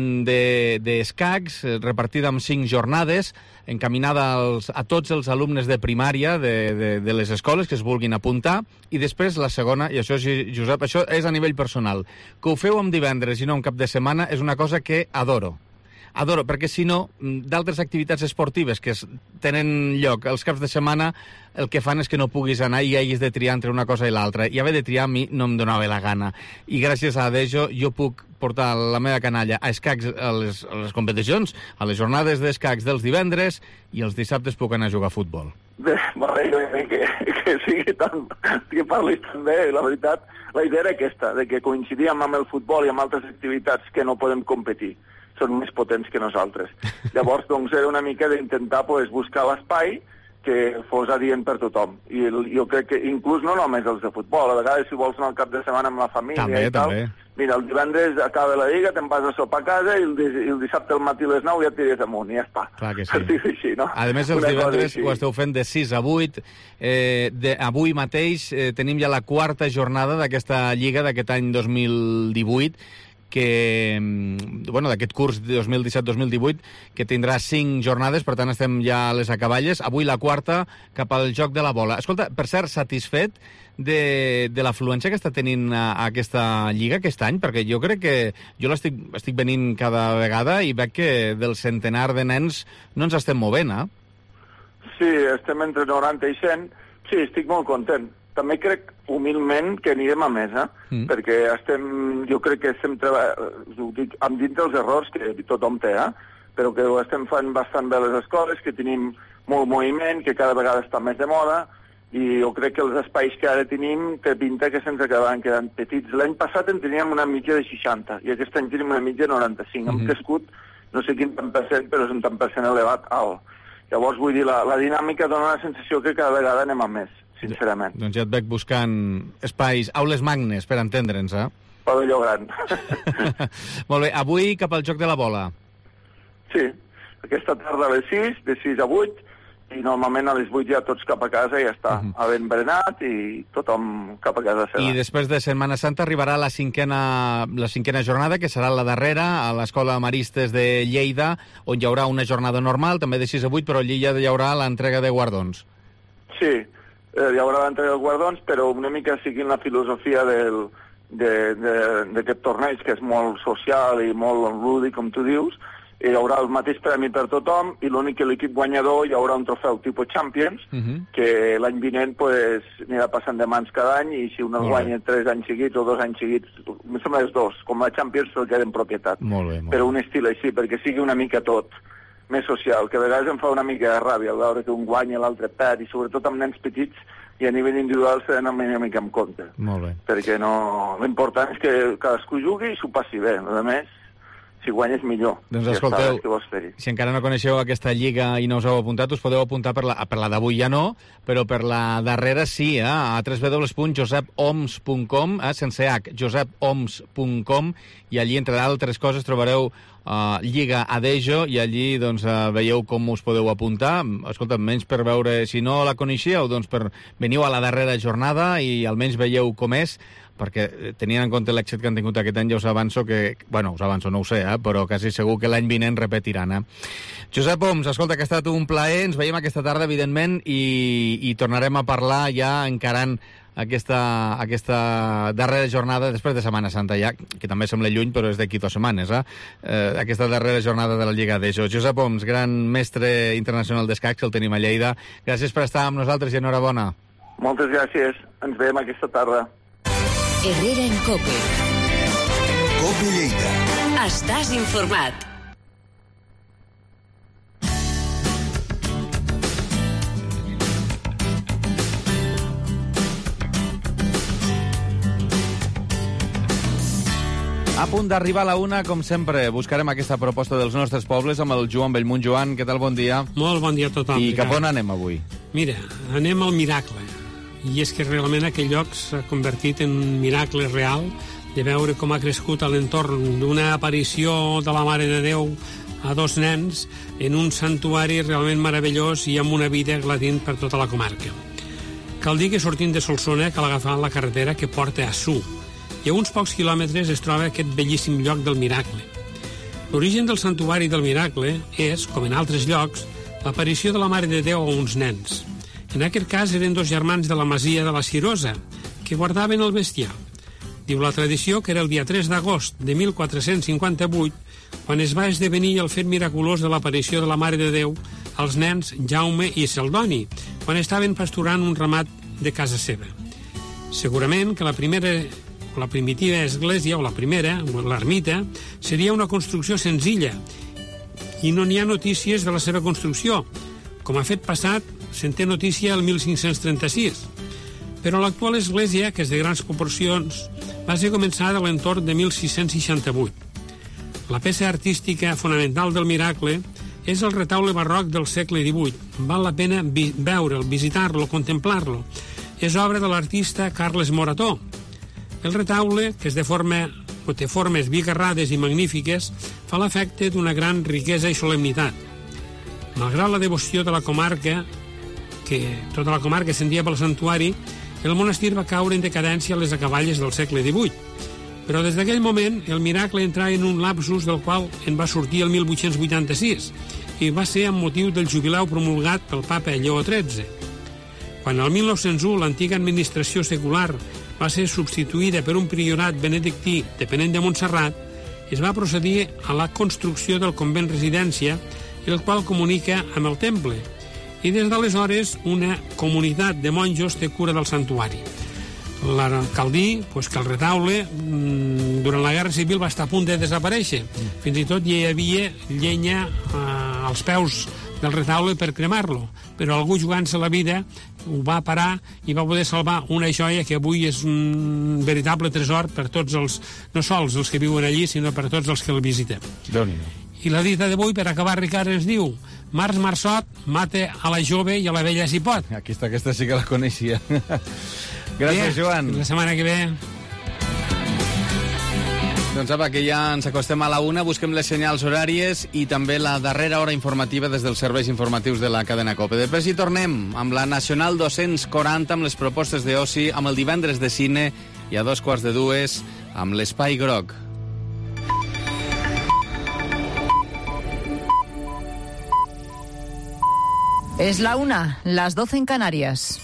d'escacs de, de repartida en cinc jornades, encaminada als, a tots els alumnes de primària de, de, de les escoles que es vulguin apuntar, i després la segona, i això, Josep, això és a nivell personal, que ho feu un divendres i no un cap de setmana és una cosa que adoro. Adoro, perquè si no, d'altres activitats esportives que es tenen lloc els caps de setmana, el que fan és que no puguis anar i hagis de triar entre una cosa i l'altra. I haver de triar a mi no em donava la gana. I gràcies a Adejo jo puc portar la meva canalla a escacs a les, a les competicions, a les jornades d'escacs dels divendres, i els dissabtes puc anar a jugar a futbol. Bé, m'alegro que, que sigui tan... que parlis tan bé, la veritat. La idea era aquesta, de que coincidíem amb el futbol i amb altres activitats que no podem competir. Són més potents que nosaltres. Llavors, doncs, era una mica d'intentar pues, buscar l'espai que fos adient per tothom. I el, jo crec que inclús no només els de futbol, a vegades si vols anar al cap de setmana amb la família també, i tal, també. Mira, el divendres acaba la lliga, te'n vas a sopar a casa i el, i el dissabte al matí a les nou ja et tires amunt i ja està. Clar que sí. Així, no? A més, els una divendres ho esteu fent de sis a vuit. Eh, de, avui mateix eh, tenim ja la quarta jornada d'aquesta lliga d'aquest any dos mil divuit, que, bueno, d'aquest curs dos mil disset dos mil divuit, que tindrà cinc jornades, per tant estem ja a les acaballes. Avui la quarta cap al joc de la bola. Escolta, per cert, satisfet de, de l'afluència que està tenint a, a aquesta lliga aquest any? Perquè jo crec que jo l'estic estic venint cada vegada i veig que del centenar de nens no ens estem movent, eh? Sí, estem entre noranta i cent. Sí, estic molt content. També crec, humilment, que anirem a més, eh? Mm. Perquè estem, jo crec que estem treballant, em dit dels errors que tothom té, eh? Però que ho estem fent bastant bé a les escoles, que tenim molt moviment, que cada vegada està més de moda, i jo crec que els espais que ara tenim té pinta que se'ns acabaran quedant petits. L'any passat en teníem una mitja de seixanta, i aquest any tenim una mitja de noranta-cinc. Mm-hmm. Hem crescut, no sé quin tant per cent, però és un tant per cent elevat alt. Llavors, vull dir, la, la dinàmica dona la sensació que cada vegada anem a més, sincerament. Doncs ja et veig buscant espais, aules magnes, per entendre'ns, eh? Pavelló gran. Molt bé, avui cap al joc de la bola. Sí, aquesta tarda a les sis, de sis a vuit, i normalment a les vuit ja tots cap a casa i ja està, uh -huh. havent berenat i tothom cap a casa seva. I després de Setmana Santa arribarà la cinquena, la cinquena jornada, que serà la darrera, a l'Escola Maristes de Lleida, on hi haurà una jornada normal, també de sis a vuit, però allí ja hi haurà l'entrega de guardons. Sí, eh, hi haurà l'entrega de guardons, però una mica seguint la filosofia del, de, de, d'aquest torneig, que és molt social i molt lúdic, com tu dius. Hi haurà el mateix premi per tothom, i l'únic que l'equip guanyador hi haurà un trofeu tipus Champions, uh-huh. que l'any vinent pues, anirà passant de mans cada any, i si un el guanya tres anys seguits o dos anys seguits, em sembla els dos, com la Champions se'l queda en propietat. Molt bé, molt però un estil així, perquè sigui una mica tot més social, que a vegades em fa una mica de ràbia al veure que un guanya, l'altre perd, i sobretot amb nens petits, i a nivell individual s'ha d'anar una mica en compte. Molt bé. Perquè no... l'important és que cadascú jugui i s'ho passi bé. A més, si guanyes millor. Doncs escolteu, si encara no coneixeu aquesta lliga i no us heu apuntat, us podeu apuntar per la, per la d'avui ja no, però per la darrera sí, eh? A w w w punt josep oms punt com, eh? sense h, josep oms punt com, i allí, entre d'altres coses, trobareu uh, Lliga Adejo, i allí doncs, uh, veieu com us podeu apuntar. Escolta, menys per veure, si no la coneixíeu, doncs per veniu a la darrera jornada i almenys veieu com és, perquè tenint en compte l'èxit que han tingut aquest any, ja us avanço que, bueno, us avanço, no ho sé, eh, però quasi segur que l'any vinent repetiran. Eh? Josep Oms, escolta, que ha estat un plaer, ens veiem aquesta tarda, evidentment, i, i tornarem a parlar ja encarant aquesta, aquesta darrera jornada després de Setmana Santa, ja, que també sembla lluny, però és d'aquí dues setmanes, eh? eh? Aquesta darrera jornada de la Lliga d'Eso. Josep Oms, gran mestre internacional d'escacs, el tenim a Lleida. Gràcies per estar amb nosaltres i enhorabona. Moltes gràcies. Ens veiem aquesta tarda. Herrera en Cope. Cope Lleida. Estàs informat. A punt d'arribar a la una, com sempre, buscarem aquesta proposta dels nostres pobles amb el Joan Bellmunt. Joan, què tal? Bon dia. Molt bon dia a tothom. I cap on anem avui? Mira, anem al miracle. I és que realment aquell lloc s'ha convertit en un miracle real de veure com ha crescut a l'entorn d'una aparició de la Mare de Déu a dos nens en un santuari realment meravellós i amb una vida gladint per tota la comarca. Cal dir que sortint de Solsona cal agafar la carretera que porta a Su, i a uns pocs quilòmetres es troba aquest bellíssim lloc del miracle. L'origen del santuari del miracle és, com en altres llocs, l'aparició de la Mare de Déu a uns nens. En aquest cas eren dos germans de la masia de la Cirosa, que guardaven el bestiar. Diu la tradició que era el dia tres d'agost de mil quatre-cents cinquanta-vuit quan es va esdevenir el fet miraculós de l'aparició de la Mare de Déu als nens Jaume i Celdoni, quan estaven pasturant un ramat de casa seva. Segurament que la primera... la primitiva església, o la primera, l'ermita, seria una construcció senzilla i no n'hi ha notícies de la seva construcció. Com a fet passat, se'n té notícia el mil cinc-cents trenta-sis. Però l'actual església, que és de grans proporcions, va ser començada a l'entorn de mil sis-cents seixanta-vuit. La peça artística fonamental del miracle és el retaule barroc del segle divuit. Val la pena vi- veure'l, visitar-lo, contemplar-lo. És obra de l'artista Carles Morató. El retaule, que és de forma, o té formes bigarrades i magnífiques, fa l'efecte d'una gran riquesa i solemnitat. Malgrat la devoció de la comarca, que tota la comarca ascendia pel santuari, el monestir va caure en decadència a les acaballes del segle divuit. Però des d'aquell moment el miracle entrà en un lapsus del qual en va sortir el mil vuit-cents vuitanta-sis i va ser amb motiu del jubileu promulgat pel papa Lleó tretze. Quan el mil nou-cents u l'antiga administració secular va ser substituïda per un priorat benedictí depenent de Montserrat, es va procedir a la construcció del convent residència, el qual comunica amb el temple, i des d'aleshores una comunitat de monjos té cura del santuari. La, cal dir pues, que el retaule durant la Guerra Civil va estar a punt de desaparèixer. Fins i tot hi havia llenya eh, als peus del retaule per cremar-lo, però algú jugant-se la vida ho va parar i va poder salvar una joia que avui és un veritable tresor per tots els, no sols els que viuen allí, sinó per tots els que el visiten. Déu-n'hi-do. I la dita d'avui, per acabar, Ricard, ens diu: març, marçot, mate a la jove i a la vella si pot. Aquesta, aquesta sí que la coneixia. Gràcies, Bé, Joan. La setmana que ve... Doncs apa, que ja ens acostem a la una, busquem les senyals horàries i també la darrera hora informativa des dels serveis informatius de la cadena COPE. Després hi tornem amb la Nacional dos-cents quaranta, amb les propostes d'oci, amb el divendres de cine i a dos quarts de dues amb l'Espai Groc. Es la una, las doce en Canarias.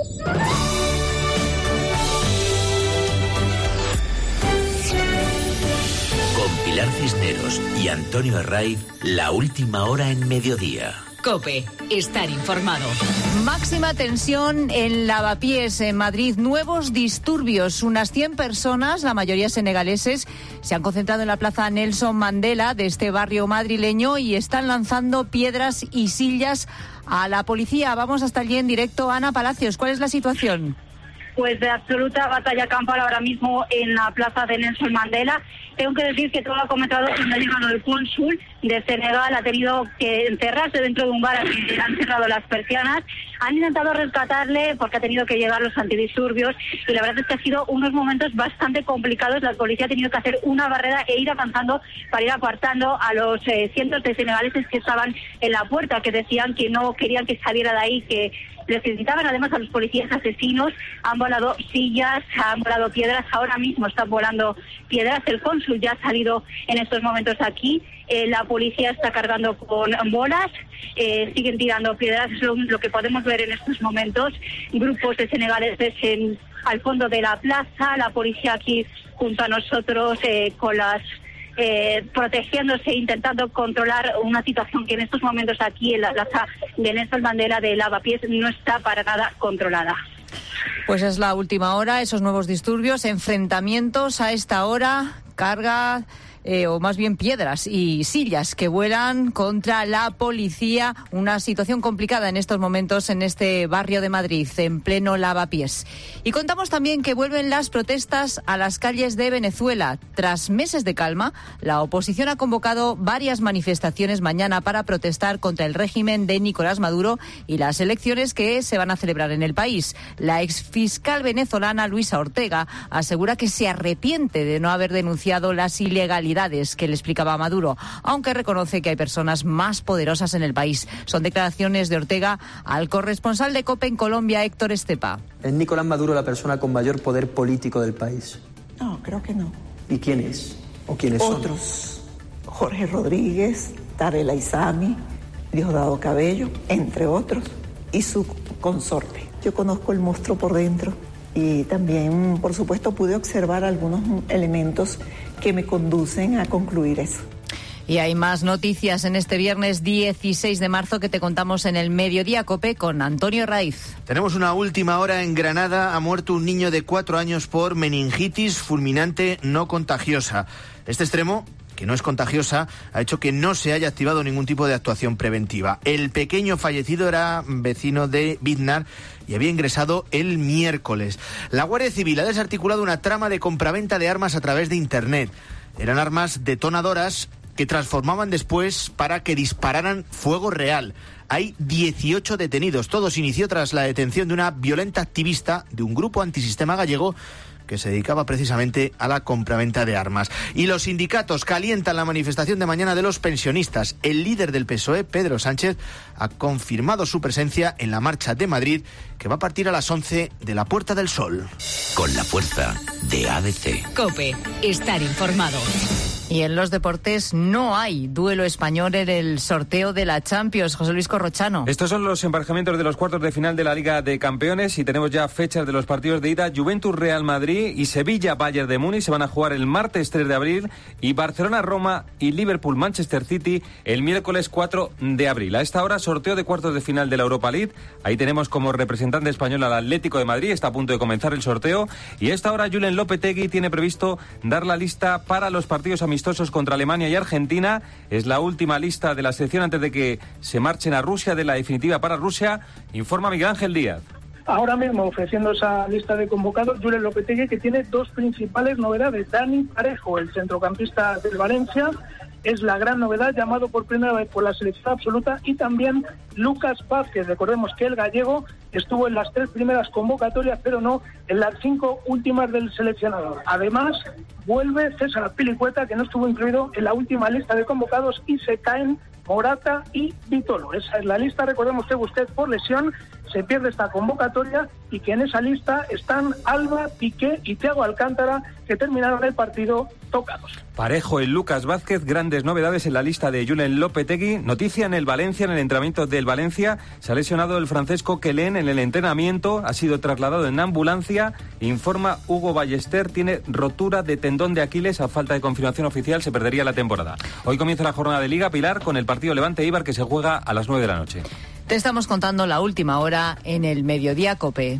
Pilar Cisneros y Antonio Herraiz, la última hora en mediodía. COPE, estar informado. Máxima tensión en Lavapiés, en Madrid. Nuevos disturbios. Unas cien personas, la mayoría senegaleses, se han concentrado en la plaza Nelson Mandela de este barrio madrileño y están lanzando piedras y sillas a la policía. Vamos hasta allí en directo. Ana Palacios, ¿cuál es la situación? Pues de absoluta batalla campal ahora mismo en la plaza de Nelson Mandela. Tengo que decir que todo ha comenzado cuando ha llegado el cónsul de Senegal, ha tenido que encerrarse dentro de un bar, aquí le han cerrado las persianas. Han intentado rescatarle porque ha tenido que llegar los antidisturbios y la verdad es que ha sido unos momentos bastante complicados. La policía ha tenido que hacer una barrera e ir avanzando para ir apartando a los eh, cientos de senegaleses que estaban en la puerta, que decían que no querían que saliera de ahí, que les incitaban además a los policías asesinos. Han volado sillas, han volado piedras, ahora mismo están volando piedras. El cónsul ya ha salido en estos momentos aquí, eh, la policía está cargando con bolas, eh, siguen tirando piedras, es lo, lo que podemos ver en estos momentos, grupos de senegaleses en, al fondo de la plaza, la policía aquí junto a nosotros eh, con las... Eh, protegiéndose, intentando controlar una situación que en estos momentos aquí en la plaza de Nelson Mandela de Lavapiés no está para nada controlada. Pues es la última hora, esos nuevos disturbios, enfrentamientos a esta hora, carga... Eh, o más bien piedras y sillas que vuelan contra la policía. Una situación complicada en estos momentos en este barrio de Madrid, en pleno Lavapiés. Y contamos también que vuelven las protestas a las calles de Venezuela. Tras meses de calma, la oposición ha convocado varias manifestaciones mañana para protestar contra el régimen de Nicolás Maduro y las elecciones que se van a celebrar en el país. La exfiscal venezolana Luisa Ortega asegura que se arrepiente de no haber denunciado las ilegalidades que le explicaba Maduro, aunque reconoce que hay personas más poderosas en el país. Son declaraciones de Ortega al corresponsal de COPE en Colombia, Héctor Estepa. ¿Es Nicolás Maduro la persona con mayor poder político del país? No, creo que no. ¿Y quién es? ¿O quiénes son? Otros. Jorge Rodríguez, Tarek Aizami, Diosdado Cabello, entre otros, y su consorte. Yo conozco el monstruo por dentro y también, por supuesto, pude observar algunos elementos que me conducen a concluir eso. Y hay más noticias en este viernes dieciséis de marzo que te contamos en el Mediodía COPE con Antonio Raiz. Tenemos una última hora en Granada. Ha muerto un niño de cuatro años por meningitis fulminante no contagiosa. Este extremo, que no es contagiosa, ha hecho que no se haya activado ningún tipo de actuación preventiva. El pequeño fallecido era vecino de Biznar y había ingresado el miércoles. La Guardia Civil ha desarticulado una trama de compraventa de armas a través de Internet. Eran armas detonadoras que transformaban después para que dispararan fuego real. Hay dieciocho detenidos. Todo se inició tras la detención de una violenta activista de un grupo antisistema gallego que se dedicaba precisamente a la compraventa de armas. Y los sindicatos calientan la manifestación de mañana de los pensionistas. El líder del P S O E, Pedro Sánchez, ha confirmado su presencia en la marcha de Madrid, que va a partir a las once de la Puerta del Sol. Con la fuerza de A B C. COPE, estar informado. Y en los deportes no hay duelo español en el sorteo de la Champions. José Luis Corrochano. Estos son los emparejamientos de los cuartos de final de la Liga de Campeones y tenemos ya fechas de los partidos de ida. Juventus-Real Madrid y Sevilla-Bayern de Múnich se van a jugar el martes tres de abril y Barcelona-Roma y Liverpool-Manchester City el miércoles cuatro de abril. A esta hora, sorteo de cuartos de final de la Europa League. Ahí tenemos como representante español al Atlético de Madrid. Está a punto de comenzar el sorteo. Y a esta hora, Julen Lopetegui tiene previsto dar la lista para los partidos amistosos contra Alemania y Argentina. Es la última lista de la selección antes de que se marchen a Rusia, de la definitiva para Rusia. Informa Miguel Ángel Díaz. Ahora mismo ofreciendo esa lista de convocados, Julen Lopetegui, que tiene dos principales novedades. Dani Parejo, el centrocampista del Valencia, es la gran novedad, llamado por primera vez por la selección absoluta, y también Lucas Vázquez. Recordemos que el gallego estuvo en las tres primeras convocatorias, pero no en las cinco últimas del seleccionador. Además, vuelve César Azpilicueta, que no estuvo incluido en la última lista de convocados, y se caen Morata y Vitolo. Esa es la lista. Recordemos que Busquets, por lesión, se pierde esta convocatoria y que en esa lista están Alba, Piqué y Thiago Alcántara, que terminaron el partido tocados. Parejo y Lucas Vázquez, grandes novedades en la lista de Julen Lopetegui. Noticia en el Valencia, en el entrenamiento del Valencia, se ha lesionado el francés Coquelin en el entrenamiento, ha sido trasladado en ambulancia. Informa Hugo Ballester, tiene rotura de tendón de Aquiles, a falta de confirmación oficial se perdería la temporada. Hoy comienza la jornada de Liga, Pilar, con el partido Levante-Eibar, que se juega a las nueve de la noche. Te estamos contando la última hora en el Mediodía COPE.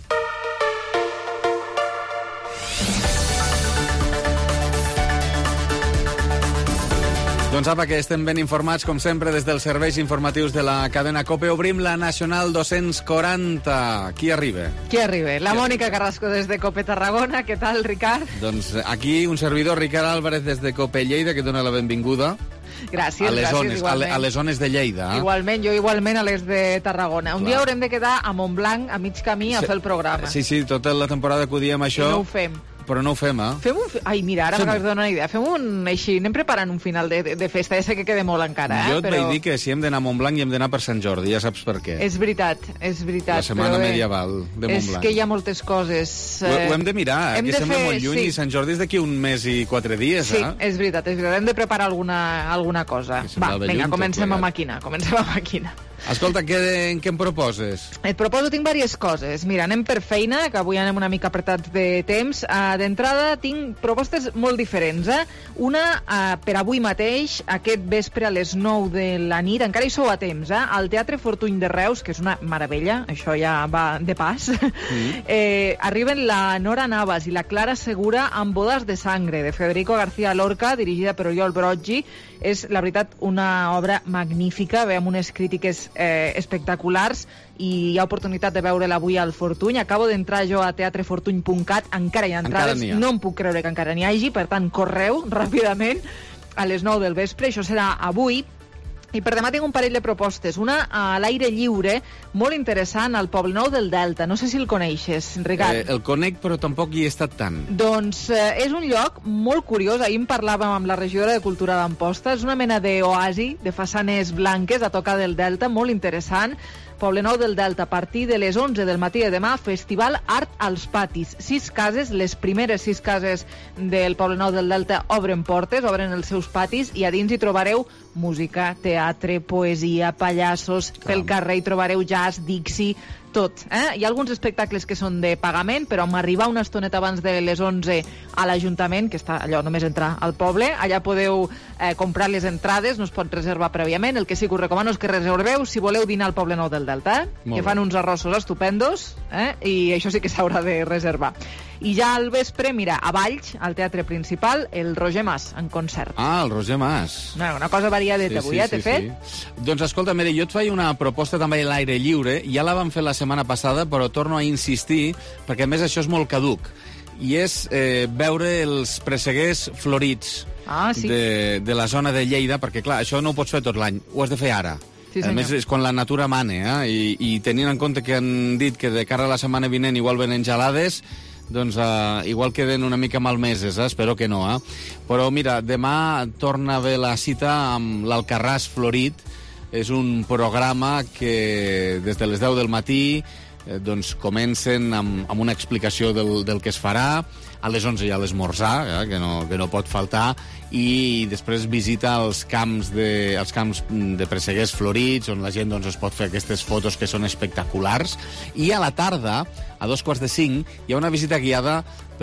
Doncs apa, que estem ben informats, com sempre, des dels serveis informatius de la cadena COPE. Obrim la Nacional dos-cents quaranta. Qui arriba? Qui arriba? La Mònica Carrasco des de COPE Tarragona. Què tal, Ricard? Doncs aquí un servidor, Ricard Álvarez, des de COPE Lleida, que dona la benvinguda. Gràcies, a les gràcies, zones, a, le, a les zones de Lleida. Eh? Igualment, jo igualment a les de Tarragona. Un Clar. dia haurem de quedar a Montblanc, a mig camí, a sí, fer el programa. Sí, sí, tota la temporada que ho diem això. I no ho fem. però no ho fem, eh? Fem un... Ai, mira, ara m'acabes de donar una idea. Fem un... així, anem preparant un final de, de festa. Ja sé que queda molt encara, eh? Jo et però... vaig dir que si hem d'anar a Montblanc i hem d'anar per Sant Jordi, ja saps per què. És veritat, és veritat. La setmana però, medieval de Montblanc. És que hi ha moltes coses... Ho, ho hem de mirar, hem que de sembla fer, molt lluny sí. i Sant Jordi és d'aquí un mes i quatre dies, sí, eh? Sí, és veritat, és veritat. Hem de preparar alguna, alguna cosa. Va, vinga, comencem a màquina, comencem a màquina. Escolta, què, en què em proposes? Et proposo, tinc diverses coses. Mira, anem per feina, que avui anem una mica apretats de temps. Uh, D'entrada, tinc propostes molt diferents. Eh? Una, uh, per avui mateix, aquest vespre a les nou de la nit, encara hi sou a temps, eh? al Teatre Fortuny de Reus, que és una meravella, això ja va de pas, mm. eh, arriben la Nora Navas i la Clara Segura amb Bodas de Sangre, de Federico García Lorca, dirigida per Oriol Broggi. És, la veritat, una obra magnífica, ve amb unes crítiques eh, espectaculars i hi ha oportunitat de veure-la avui al Fortuny. Acabo d'entrar jo a teatrefortuny punt cat, encara hi ha entrades, hi ha. No em puc creure que encara n'hi hagi, per tant, correu ràpidament a les nou del vespre, això serà avui. I per demà tinc un parell de propostes. Una a l'aire lliure, molt interessant, al Poblenou del Delta. No sé si el coneixes, Ricard. Eh, el conec, però tampoc hi he estat tant. Doncs eh, és un lloc molt curiós. Ahir en parlàvem amb la regidora de Cultura d'Amposta. És una mena d'oasi, de façanes blanques a tocar del Delta, molt interessant. Poblenou del Delta, a partir de les onze del matí de demà, Festival Art als Patis. Sis cases, les primeres sis cases del Poblenou del Delta obren portes, obren els seus patis, i a dins hi trobareu música, teatre, poesia, pallassos, Caram. Pel carrer hi trobareu jazz, dixi, tot. Eh? Hi ha alguns espectacles que són de pagament, però amb arribar una estoneta abans de les onze a l'Ajuntament, que està allò, només entrar al poble, allà podeu eh, comprar les entrades, no es pot reservar prèviament. El que sí que us recomano és que reserveu si voleu dinar al Poblenou del Delta, eh? que fan uns arrossos estupendos, eh? i això sí que s'haurà de reservar. I ja al vespre, mira, a Valls, al Teatre Principal, el Roger Mas, en concert. Ah, el Roger Mas. No, una cosa variadeta sí, avui, sí, eh, t'he sí, fet? Sí. Doncs escolta, mira, jo et faig una proposta també a l'aire lliure, ja la vam fer la setmana passada, però torno a insistir, perquè a més això és molt caduc, i és eh, veure els presseguers florits ah, sí. de, de la zona de Lleida, perquè clar, això no ho pots fer tot l'any, ho has de fer ara. Sí, a més, és quan la natura mane, eh? I, i tenint en compte que han dit que de cara a la setmana vinent igual venen gelades, doncs uh, igual queden una mica malmeses, eh? Espero que no, eh? Però mira, demà torna a haver la cita amb l'Alcarràs Florit. És un programa que des de les deu del matí eh, doncs comencen amb, amb una explicació del, del que es farà. A les onze hi ha l'esmorzar, eh, que, no, que no pot faltar, i després visita els camps de, els camps de presseguers florits, on la gent doncs, es pot fer aquestes fotos que són espectaculars. I a la tarda, a dos quarts de cinc, hi ha una visita guiada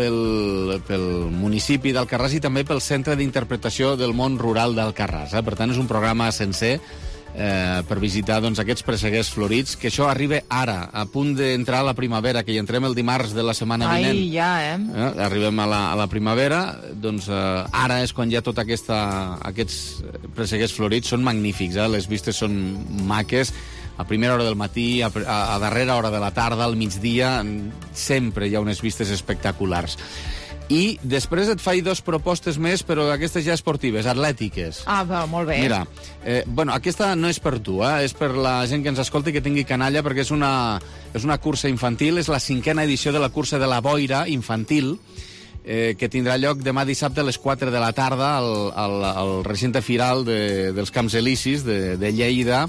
pel, pel municipi d'Alcarràs i també pel Centre d'Interpretació del Món Rural d'Alcarràs. Eh? Per tant, és un programa sencer Eh, per visitar doncs, aquests presseguers florits, que això arriba ara, a punt d'entrar a la primavera, que hi entrem el dimarts de la setmana Ai, vinent. Ai, ja, eh? eh? Arribem a la, a la primavera, doncs eh, ara és quan hi ha tot aquesta, aquests presseguers florits, són magnífics, eh? Les vistes són maques, a primera hora del matí, a, a, a darrera hora de la tarda, al migdia, sempre hi ha unes vistes espectaculars. I després et faig dos propostes més, però d'aquestes ja esportives, atlètiques. Ah, va, molt bé. Mira, eh, bueno, aquesta no és per tu, eh? És per la gent que ens escolta i que tingui canalla, perquè és una, és una cursa infantil, és la cinquena edició de la cursa de la boira infantil, eh, que tindrà lloc demà dissabte a les quatre de la tarda al, al, al recinte firal de, dels Camps Elisis de, de Lleida,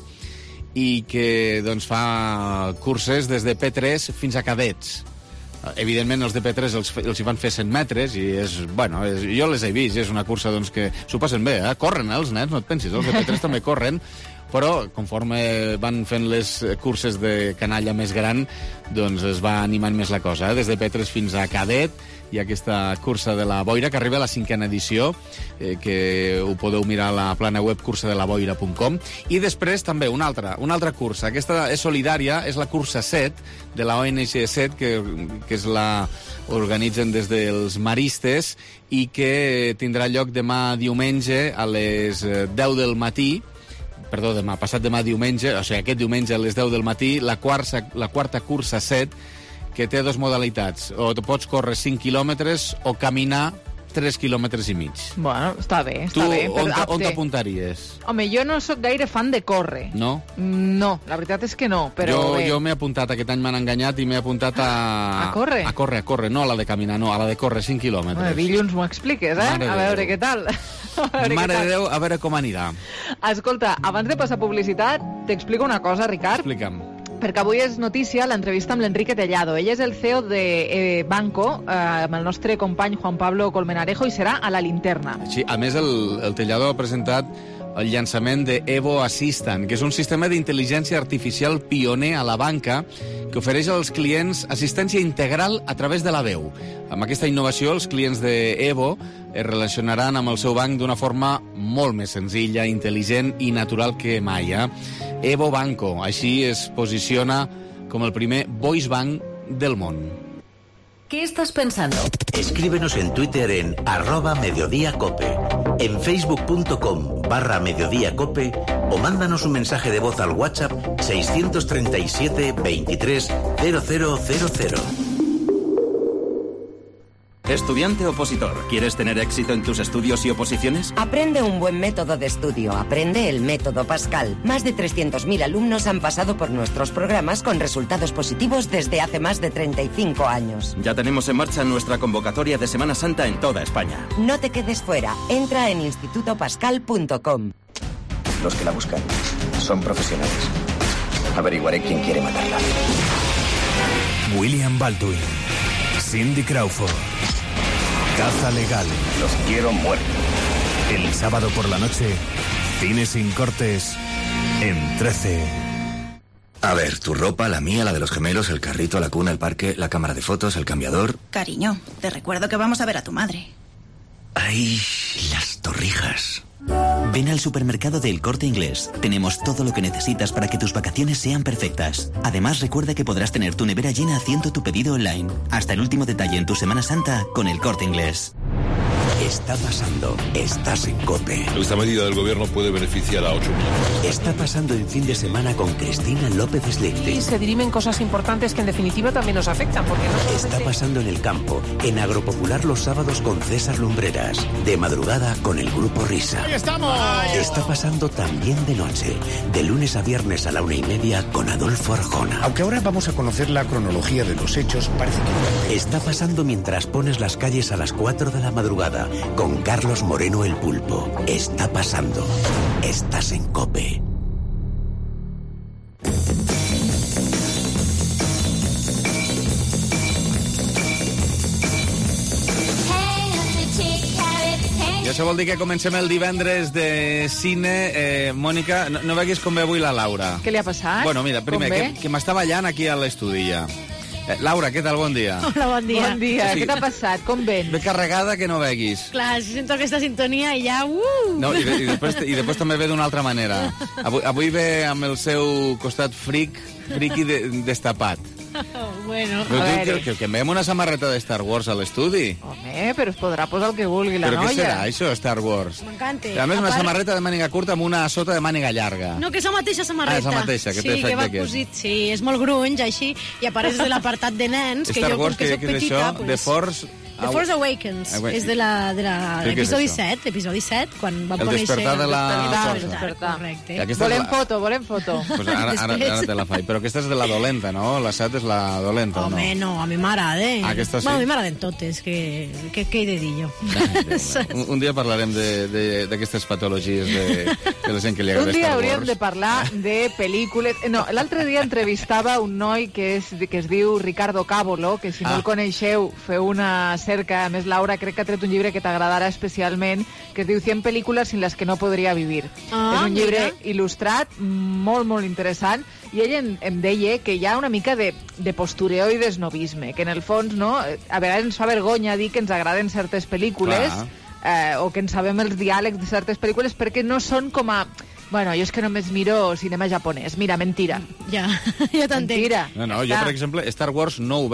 i que doncs, fa curses des de P tres fins a cadets. Evidentment els de P tres els, els hi van fer cent metres i és, bueno, és, jo les he vist, és una cursa doncs, que s'ho passen bé, eh? Corren eh, els nens, no et pensis, els de P tres també corren, però conforme van fent les curses de canalla més gran, doncs es va animant més la cosa, eh? Des de P tres fins a cadet hi ha aquesta cursa de la boira que arriba a la cinquena edició, eh, que ho podeu mirar a la plana web cursa de la boira punt com. I després també una altra, una altra cursa, aquesta és solidària, és la cursa set de la O N G set, que, que és la organitzen des dels maristes i que tindrà lloc demà diumenge a les deu del matí, perdó, demà, passat demà diumenge, o sigui, aquest diumenge a les deu del matí, la quarta, la quarta cursa set, que té dues modalitats. O te pots córrer cinc quilòmetres o caminar tres quilòmetres i mig. Bueno, està bé, està tu, bé. Tu, on t'apuntaries? Home, jo no sóc gaire fan de córrer. No? No, la veritat és que no, però jo, bé. Jo m'he apuntat, aquest any m'han enganyat i m'he apuntat a... A córrer? A córrer, a córrer, no a la de caminar, no, a la de córrer, cinc quilòmetres. Bueno, dilluns m'ho expliques, eh? Mare a veure què tal. Mare de Déu, a veure com anirà. Escolta, abans de passar publicitat, t'explico una cosa, Ricard. Explica'm. Perquè avui és notícia l'entrevista amb l'Enrique Tellado. Ell és el C E O de eh, Banco, eh, amb el nostre company Juan Pablo Colmenarejo, i serà a la Linterna. Sí, a més, el, el Tellado ha presentat el llançament de Evo Assistant, que és un sistema d'intel·ligència artificial pioner a la banca que ofereix als clients assistència integral a través de la veu. Amb aquesta innovació, els clients de Evo es relacionaran amb el seu banc d'una forma molt més senzilla, intel·ligent i natural que mai. Eh? Evo Banco, així es posiciona com el primer voice bank del món. ¿Qué estás pensando? Escríbenos en Twitter en arroba mediodíacope, en facebook.com barra mediodíacope o mándanos un mensaje de voz al WhatsApp seiscientos treinta y siete veintitrés cero cero cero cero. Estudiante opositor, ¿quieres tener éxito en tus estudios y oposiciones? Aprende un buen método de estudio. Aprende el método Pascal. Más de trescientos mil alumnos han pasado por nuestros programas con resultados positivos desde hace más de treinta y cinco años. Ya tenemos en marcha nuestra convocatoria de Semana Santa en toda España. No te quedes fuera. Entra en instituto pascal punto com. Los que la buscan son profesionales. Averiguaré quién quiere matarla. William Baldwin, Cindy Crawford, Caza Legal. Los quiero muertos. El sábado por la noche, Cine sin cortes en trece. A ver, tu ropa, la mía, la de los gemelos, el carrito, la cuna, el parque, la cámara de fotos, el cambiador. Cariño, te recuerdo que vamos a ver a tu madre. Ay, las torrijas. Ven al supermercado del Corte Inglés. Tenemos todo lo que necesitas para que tus vacaciones sean perfectas. Además, recuerda que podrás tener tu nevera llena haciendo tu pedido online. Hasta el último detalle en tu Semana Santa con el Corte Inglés. Está pasando. Estás en COPE. Esta medida del gobierno puede beneficiar a ocho millones. Está pasando el fin de semana con Cristina López Slinte. Y se dirimen cosas importantes que en definitiva también nos afectan. Porque no solamente... Está pasando en el campo, en Agropopular los sábados con César Lumbreras. De madrugada con el Grupo Risa. ¡Ahí estamos! Está pasando también de noche, de lunes a viernes a la una y media con Adolfo Arjona. Aunque ahora vamos a conocer la cronología de los hechos, parece que... Está pasando mientras pones las calles a las cuatro de la madrugada con Carlos Moreno el Pulpo. Está pasando. Estás en COPE. I això vol dir que comencem el divendres de cine. Eh, Mònica, no, no veguis com ve avui la Laura. Què li ha passat? Bueno, mira, primer, que, que m'està ballant aquí a l'estudi ja. Eh, Laura, què tal? Bon dia. Hola, bon dia. Bon dia. O sigui, què t'ha passat? Com vens? Ve carregada que no veguis. Clar, si sento aquesta sintonia i ja... Uh! No, i, i, després, i després també ve d'una altra manera. Avui, avui ve amb el seu costat fric, friqui de, destapat. Bueno, Però a tu, veure... que, que, que veiem una samarreta de Star Wars a l'estudi. Home, però es podrà posar el que vulgui la Però noia. què serà, això, Star Wars? M'encanta. A més, una part... samarreta de màniga curta amb una sota de màniga llarga. No, que és la mateixa samarreta. Ah, és la mateixa, que sí, té efecte que va aquest. cosit, sí, és molt grunge, així, i apareix de l'apartat de nens, que Star jo, Wars, com que, que, soc que és petita... això? Pues... The Force... The Force Awakens, Ah, és de la, de la, Sí, què és l'episodi això? set, l'episodi set, quan va El conèixer... despertar de la el força. despertar, correcte. I aquesta Volem és la... foto, volem foto. Pues ara, ara, ara te la faig. Però aquesta és de la dolenta, no? La set és la dolenta, o no? Home, no, a mi m'agrada. Ah, aquesta sí? Bueno, a mi m'agraden totes, que, que, que he de dir jo. Un, un dia parlarem d'aquestes patologies de, de la gent que li agrada Un dia Star hauríem Wars. de parlar de pel·lícules... No, l'altre dia entrevistava un noi que, és, que es diu Ricardo Cábolo, que si no Ah. el coneixeu, feu una cerca. A més, Laura, crec que ha tret un llibre que t'agradarà especialment, que es diu cent pel·lícules sin las que no podria vivir. Ah, és un llibre mira. il·lustrat, molt, molt interessant, i ell em, em deia que hi ha una mica de, de postureo i d'esnovisme, que en el fons, no, a vegades ens fa vergonya dir que ens agraden certes pel·lícules, eh, o que en sabem els diàlegs de certes pel·lícules, perquè no són com a... Bueno, jo és que només miro cinema japonès. Mira, mentira. Ja, ja t'entenc. Mentira. No, no, jo, per exemple, Star Wars no ho veig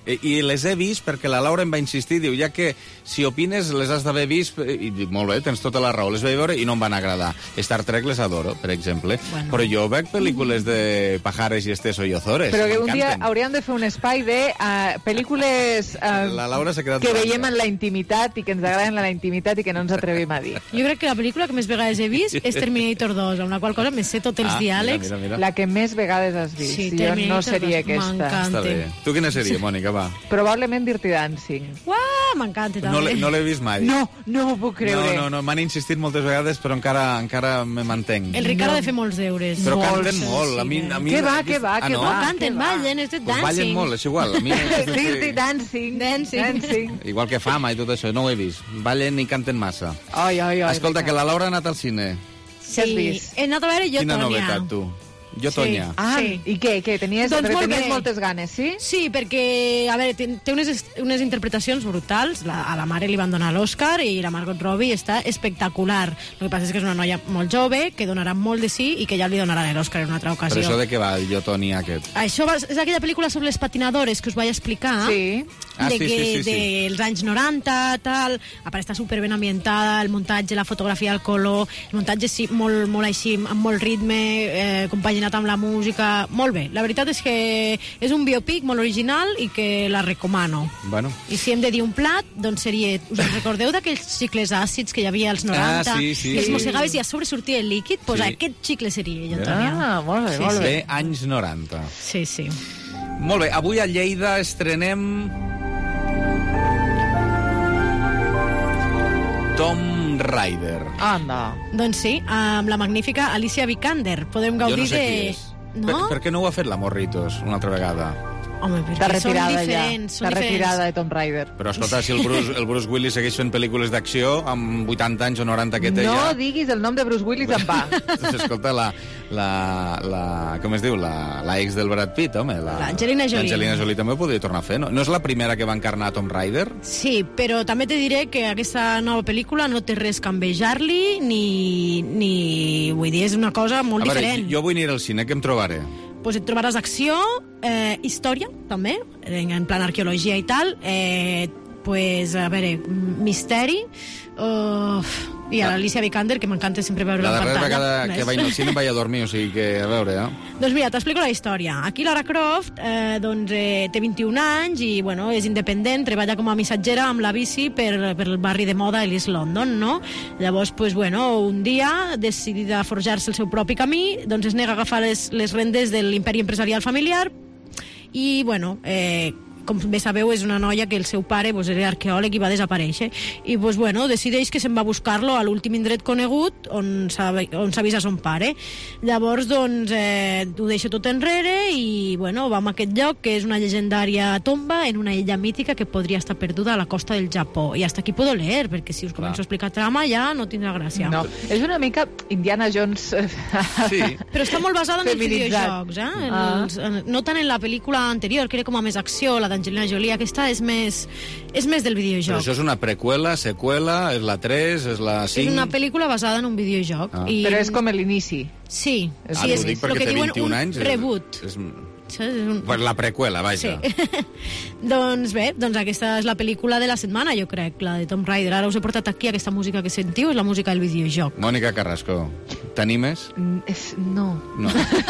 I, I les he vist perquè la Laura em va insistir, diu, ja que si opines les has d'haver vist, i dic, molt bé, tens tota la raó, les vaig veure i no em van agradar. Star Trek les adoro, per exemple, bueno. Però jo veig pel·lícules de Pajares i Esteso i Ozores. Però que un dia hauríem de fer un espai de uh, pel·lícules uh, la Laura s'ha quedat que veiem en la intimitat i que ens agraden en la intimitat i que no ens atrevim a dir. Jo crec que la pel·lícula que més vegades he vist és Terminator dos, amb la qual cosa me sé tots els ah, diàlegs. Mira, mira, mira. La que més vegades has vist. Sí, jo no seria aquesta. Està bé. Tu quina seria, Mònica, va? Probablement Dirty Dancing. Uah, m'encanta també. No l'he vist mai. No, no m'ho puc creure. No, no, no, m'han insistit moltes vegades, però encara encara me mantenc. El Ricard no. ha de fer molts deures. Però molts, canten molt. A mi, a mi què va, què va, ah, què no? va? No, canten, ballen, és de dancing. Ballen molt, és igual. A mi Dirty Dancing. Dancing. Dancing. Igual que Fama i tot això, no ho he vist. Ballen i canten massa. Ai, ai, ai. Escolta, que la Laura ha anat al cine. Sí, he anat a veure Jo, Quina Tònia. novetat, tu? Jo, Tònia. Sí. Ah, sí. I què? què? Tenies, doncs molt tenies bé. moltes ganes, sí? Sí, perquè, a veure, té, té unes, unes interpretacions brutals. La, a la mare li van donar l'Oscar i la Margot Robbie està espectacular. El que passa és que és una noia molt jove, que donarà molt de sí i que ja li donaran l'Oscar en una altra ocasió. Però això de què va, el Jo, Tònia, aquest? Això va, és aquella pel·lícula sobre les patinadores que us vaig explicar. Sí. Ah, de sí, que, sí, sí, sí. dels anys noranta, tal. A part, està superben ambientada, el muntatge, la fotografia, el color, el muntatge sí, molt, molt així, amb molt ritme, eh, compaginat amb la música. Molt bé. La veritat és que és un biopic molt original i que la recomano. Bueno. I si hem de dir un plat, doncs seria... Us en recordeu d'aquells xicles àcids que hi havia als noranta? Ah, sí, sí. Que els sí. mossegaves i a sobre sortia el líquid? Doncs pues sí. aquest xicle seria ell, Ah, molt bé, sí, molt sí. bé. Bé, anys noranta. Sí, sí. Molt bé, avui a Lleida estrenem Tomb Raider. Anda. Doncs sí, amb la magnífica Alicia Vikander. Podem Jo gaudir no sé de... qui és. No? Per, per què no ho ha fet la Morritos una altra vegada? Home, Està perquè són retirada ja. diferents. Són Està diferents. retirada de Tomb Raider. Però escolta, si el Bruce, el Bruce Willis segueix fent pel·lícules d'acció amb vuitanta anys o noranta que té No ja... diguis el nom de Bruce Willis en va. Doncs escolta, la, la, la... Com es diu? La, la ex del Brad Pitt, home. La, L'Angelina Jolie. L'Angelina Jolie també ho podria tornar a fer, no? No és la primera que va encarnar Tomb Raider? Sí, però també te diré que aquesta nova pel·lícula no té res que envejar-li ni, ni... Vull dir, és una cosa molt a veure, diferent. jo vull anar al cine, què em trobaré? Pues et trobaràs acció, eh, història, també, en, en plan arqueologia i tal, eh, pues, a veure, misteri, uh, i a l'Alicia Vikander, que m'encanta sempre veure La la darrera pantalla. vegada que vaig al cine em vaig a dormir, o sigui que, a veure, eh? Doncs mira, t'explico la història. Aquí Lara Croft eh, doncs, eh, té vint-i-un anys i bueno, és independent, treballa com a missatgera amb la bici per, per el barri de moda East London, no? Llavors, pues, bueno, un dia, decidida a forjar-se el seu propi camí, doncs es nega a agafar les, les rendes de l'imperi empresarial familiar i, bueno, eh, com bé sabeu, és una noia que el seu pare pues, era arqueòleg i va desaparèixer. I pues, bueno, decideix que se'n va a buscar-lo a l'últim indret conegut on s'ha vist a son pare. Llavors, doncs, eh, ho deixa tot enrere i, bueno, vam a aquest lloc que és una llegendària tomba en una illa mítica que podria estar perduda a la costa del Japó. I hasta aquí puedo leer, perquè si us començo a explicar trama ja no tindrà gràcia. No, és una mica Indiana Jones. Sí. Però està molt basada en els Feminitzat. videojocs, eh? En Ah. els, en, no tant en la pel·lícula anterior, que era com a més acció, la d'Angelina Jolie, aquesta és més, és més del Però videojoc. això és una preqüela, seqüela, és la tres, és la cinc... És una pel·lícula basada en un videojoc. Ah. I... Però és com l'inici. Sí, Ah, sí, t'ho és dic el perquè que té diuen vint-i-un un anys. reboot. És, és, Saps? És un... pues la preqüela, vaja. Sí. Doncs bé, doncs aquesta és la pel·lícula de la setmana, jo crec, la de Tomb Raider. Ara us he portat aquí aquesta música que sentiu, és la música del videojoc. Mònica Carrasco, t'animes? Mm, És, no. No.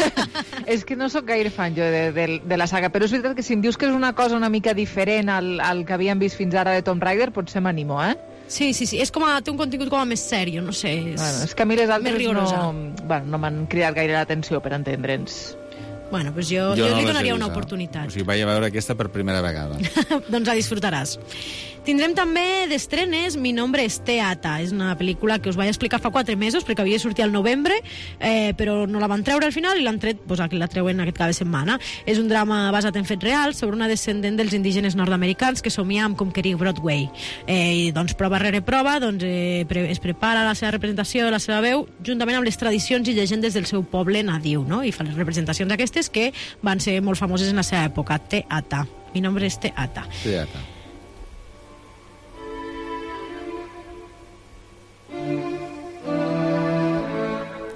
És que no sóc gaire fan jo de, de, de la saga, però és veritat que si em dius que és una cosa una mica diferent al, al que havíem vist fins ara de Tomb Raider, potser m'animo, eh? Sí, sí, sí, és com a, té un contingut com a més sèrio, no sé. És, Bueno, és que a mi les més altres rigorosa. no, bueno, no m'han cridat gaire l'atenció per entendre'ns. Bueno, doncs jo, jo, no jo li les he donaria vist, una eh? oportunitat. O sigui, vaig a veure aquesta per primera vegada. Doncs la disfrutaràs. Tindrem també d'estrenes Mi nombre es Teata. És una pel·lícula que us vaig explicar fa quatre mesos perquè havia sortit al novembre, eh, però no la van treure al final i l'han tret, doncs aquí la treuen aquest cap de setmana. És un drama basat en fets reals sobre una descendent dels indígenes nord-americans que somia amb conquerir Broadway. Eh, I doncs prova rere prova doncs, eh, pre es prepara la seva representació, la seva veu, juntament amb les tradicions i llegendes del seu poble nadiu, no? I fa les representacions aquestes que van ser molt famoses en la seva època. Teata. Mi nombre es Teata. Teata.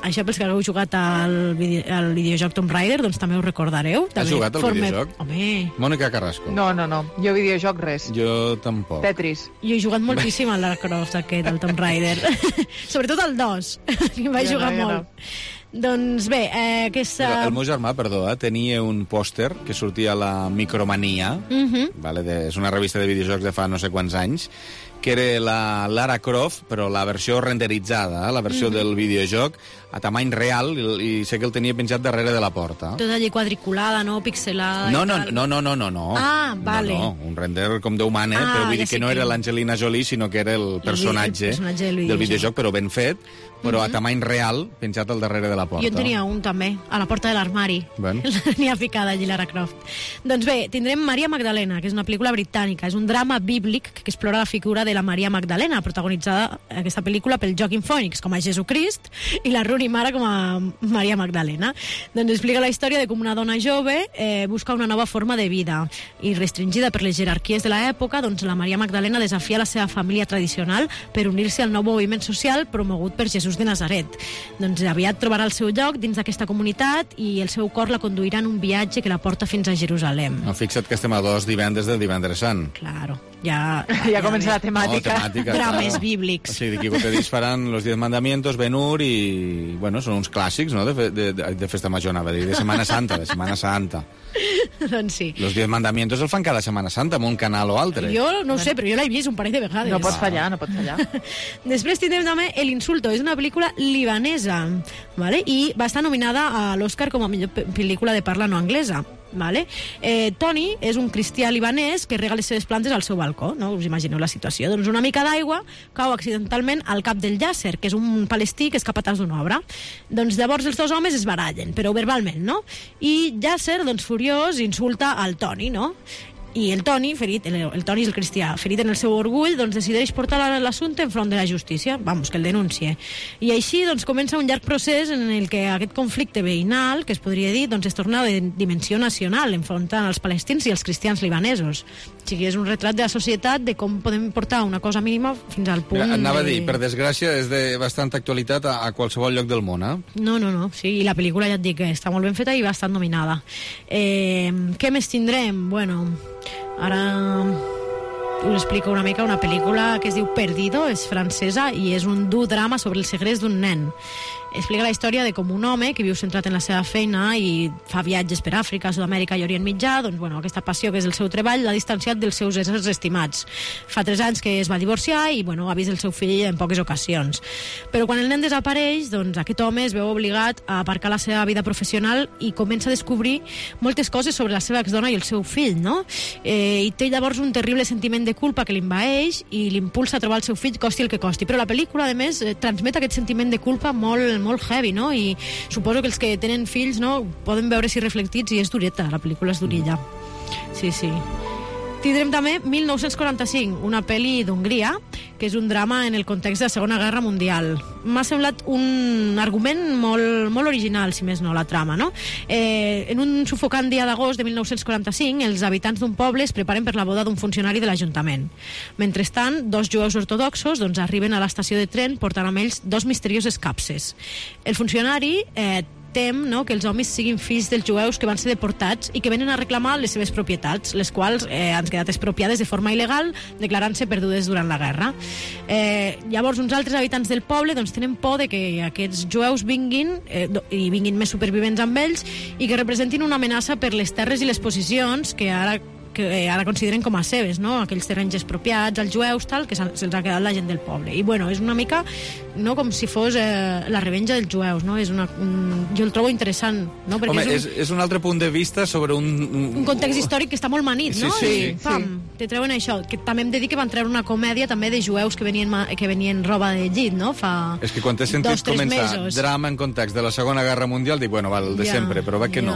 això pels que hagueu jugat al, video, al videojoc Tomb Raider, doncs també ho recordareu. Has també jugat al forme... videojoc? Home. Mònica Carrasco. No, no, no. Jo videojoc res. Jo tampoc. Tetris. Jo he jugat moltíssim al Lara Croft aquest, al Tomb Raider. Sobretot al dos. Hi vaig Jo jugar no, jo molt. Doncs bé, eh, aquesta... Però el meu germà, perdó, eh, tenia un pòster que sortia a la Micromania, Uh-huh. vale, de, és una revista de videojocs de fa no sé quants anys, que era la Lara Croft, però la versió renderitzada, eh, la versió Mhm. del videojoc, a tamany real, i, i sé que el tenia penjat darrere de la porta. Tot allí quadriculada, no? Pixelada... No, i no, tal. no, no, no, no, no. Ah, vale. No, no, un render com Déu mana, Ah, però vull ja dir que sé no que- era l'Angelina Jolie, sinó que era el personatge, el personatge del del videojoc. videojoc, però ben fet, però Mhm. a tamany real, penjat al darrere de la porta. Jo en tenia un també, a la porta de l'armari. Bueno. N'hi ha ficada allí Lara Croft. Doncs bé, tindrem Maria Magdalena, que és una pel·lícula britànica. És un drama bíblic que explora la figura de la Maria Magdalena, protagonitzada aquesta pel·lícula pel Joaquin Phoenix com a Jesucrist i la Rooney Mara com a Maria Magdalena. Doncs explica la història de com una dona jove eh, busca una nova forma de vida i restringida per les jerarquies de l'època, doncs la Maria Magdalena desafia la seva família tradicional per unir-se al nou moviment social promogut per Jesús de Nazaret. Doncs aviat trobarà el seu lloc dins d'aquesta comunitat i el seu cor la conduirà en un viatge que la porta fins a Jerusalem. No, fixa't que estem a dos divendres del divendres sant. Claro, ja... Ja comença la temàtica. No, temàtica, Drames claro. bíblics. O sigui, d'aquí que te disparan los diez mandamientos, Ben-Hur i... Bueno, són uns clàssics, no?, de, fe, de, de, de festa major, anava a dir, de Setmana Santa, de Setmana Santa. Doncs sí. Los diez mandamientos el fan cada Setmana Santa, en un canal o altre. Jo no ho sé, però jo l'he vist un parell de vegades. No pots fallar, no pots fallar. Després tindrem també El Insulto, és una pel·lícula libanesa, ¿vale? I va estar nominada a l'Oscar com a millor pe- pel·lícula de parla no anglesa. Vale? Eh, Tony és un cristià libanès que rega les seves plantes al seu balcó, no? Us imagineu la situació. Doncs una mica d'aigua cau accidentalment al cap del Yasser, que és un palestí que és capatàs d'una obra. Doncs llavors els dos homes es barallen, però verbalment, no? I Yasser, doncs furiós, insulta al Tony, no? I el Toni, ferit, el, el Toni és el cristià, ferit en el seu orgull, doncs decideix portar l'assumpte enfront de la justícia, vamos, que el denuncie. I així doncs, comença un llarg procés en el que aquest conflicte veïnal, que es podria dir, doncs, es torna de dimensió nacional, enfrontant els palestins i els cristians libanesos. O sigui, és un retrat de la societat de com podem portar una cosa mínima fins al punt... Mira, anava de... a dir, per desgràcia, és de bastanta actualitat a, a qualsevol lloc del món, eh? No, no, no, sí, i la pel·lícula ja et dic que està molt ben feta i va estar nominada. Eh, què més tindrem? Bueno, ara us explico una mica una pel·lícula que es diu Perdido, és francesa i és un dur drama sobre el segrest d'un nen. Explica la història de com un home que viu centrat en la seva feina i fa viatges per Àfrica, Sud-amèrica i Orient Mitjà, doncs, bueno, aquesta passió que és el seu treball l'ha distanciat dels seus éssers estimats. Fa tres anys que es va divorciar i bueno, ha vist el seu fill en poques ocasions. Però quan el nen desapareix, doncs, aquest home es veu obligat a aparcar la seva vida professional i comença a descobrir moltes coses sobre la seva exdona i el seu fill, no? Eh, I té llavors un terrible sentiment de culpa que l'invaeix i l'impulsa a trobar el seu fill costi el que costi. Però la pel·lícula, a més, eh, transmet aquest sentiment de culpa molt, molt heavy, no? I suposo que els que tenen fills, no?, poden veure-s'hi reflectits i és dureta, la pel·lícula és durilla. Sí, sí. Tindrem també mil nou-cents quaranta-cinc, una pel·li d'Hongria, que és un drama en el context de la Segona Guerra Mundial. M'ha semblat un argument molt, molt original, si més no, la trama, no? Eh, en un sufocant dia d'agost de mil nou-cents quaranta-cinc, els habitants d'un poble es preparen per la boda d'un funcionari de l'Ajuntament. Mentrestant, dos jueus ortodoxos doncs, arriben a l'estació de tren portant amb ells dos misterioses capses. El funcionari eh, tem, no?, que els homes siguin fills dels jueus que van ser deportats i que venen a reclamar les seves propietats, les quals eh, han quedat expropiades de forma il·legal, declarant-se perdudes durant la guerra. Eh, llavors, uns altres habitants del poble doncs, tenen por de que aquests jueus vinguin eh, i vinguin més supervivents amb ells i que representin una amenaça per les terres i les posicions que ara que ara consideren com a seves, no? Aquells terrenys expropiats als jueus, tal, que se'ls ha quedat la gent del poble. I bueno, és una mica, no?, com si fos eh, la revenja dels jueus, no? És una, un, jo el trobo interessant, no? Perquè Home, és, un, és, és un altre punt de vista sobre un... Un, un context històric que està molt manit, sí, no? Sí, I, pam, sí. te treuen això. Que també hem de dir que van treure una comèdia també de jueus que venien, que venien roba de llit, no? Fa És que quan t'he sentit dos, tres començar mesos. drama en context de la Segona Guerra Mundial, dic, bueno, val, el de Ja, sempre, però va que ja. no.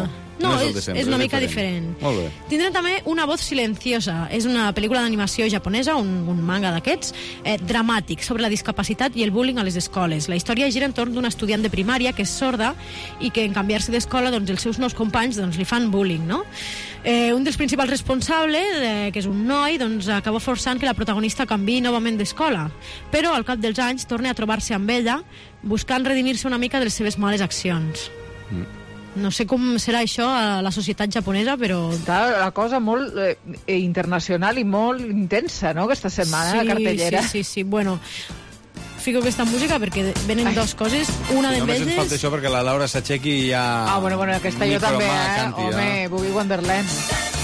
No, no és, el és, de sempre, és una és mica diferent. diferent. Molt bé. Tindrem també Una voz silenciosa. És una pel·lícula d'animació japonesa, un, un manga d'aquests, eh, dramàtic, sobre la discapacitat i el bullying a les escoles. La història gira entorn d'una estudiant de primària que és sorda i que en canviar-se d'escola doncs, els seus nous companys doncs, li fan bullying, no? Eh, un dels principals responsables, eh, que és un noi, doncs, acaba forçant que la protagonista canviï novament d'escola. Però al cap dels anys torna a trobar-se amb ella buscant redimir-se una mica de les seves males accions. Mm. No sé com serà això a la societat japonesa, però... Està la cosa molt eh, internacional i molt intensa, no?, aquesta setmana, sí, la cartellera. Sí, sí, sí. Bueno, fico aquesta música perquè venen Ai. dues coses. Una sí, d'elles... Només ens falta això perquè la Laura s'aixequi i ja... Ah, bueno, bueno, aquesta jo també, eh? Canti, Home, eh? Boogie Wonderland.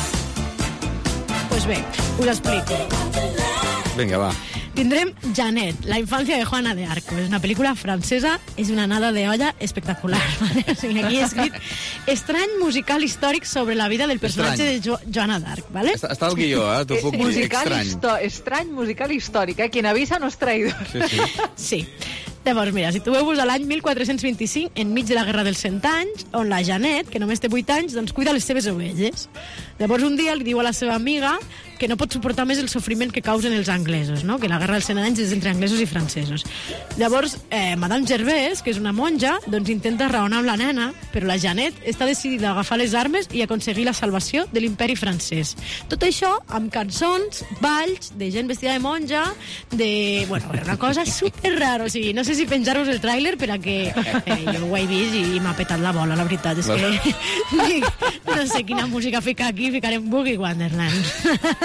Pues bé, us explico. Vinga, va. Tindrem Janet, la infancia de Juana de Arco. És una pel·lícula francesa, és una nada de olla espectacular. ¿Vale? O sigui, aquí he escrit estrany musical històric sobre la vida del personatge estrany. de jo Joana d'Arc. ¿Vale? Està, està el guió, eh? T'ho puc dir. Musical Estrany. histo estrany musical històric, eh? Quien avisa no és traïdor. Sí, sí. Sí. Llavors, mira, situeu-vos a l'any mil quatre-cents vint-i-cinc, enmig de la Guerra dels Cent Anys, on la Janet, que només té vuit anys, doncs cuida les seves ovelles. Llavors, un dia li diu a la seva amiga que no pot suportar més el sofriment que causen els anglesos, no? Que la Guerra dels Cent Anys és entre anglesos i francesos. Llavors, eh, Madame Gervais, que és una monja, doncs intenta raonar amb la nena, però la Janet està decidida a agafar les armes i aconseguir la salvació de l'imperi francès. Tot això amb cançons, balls, de gent vestida de monja, de... Bueno, una cosa super rara, o sigui, no sé si penjar-vos el tràiler per a que... Eh, jo ho he vist i, i m'ha petat la bola, la veritat, és que... no sé quina música ficar aquí, ficarem Boogie Wonderland.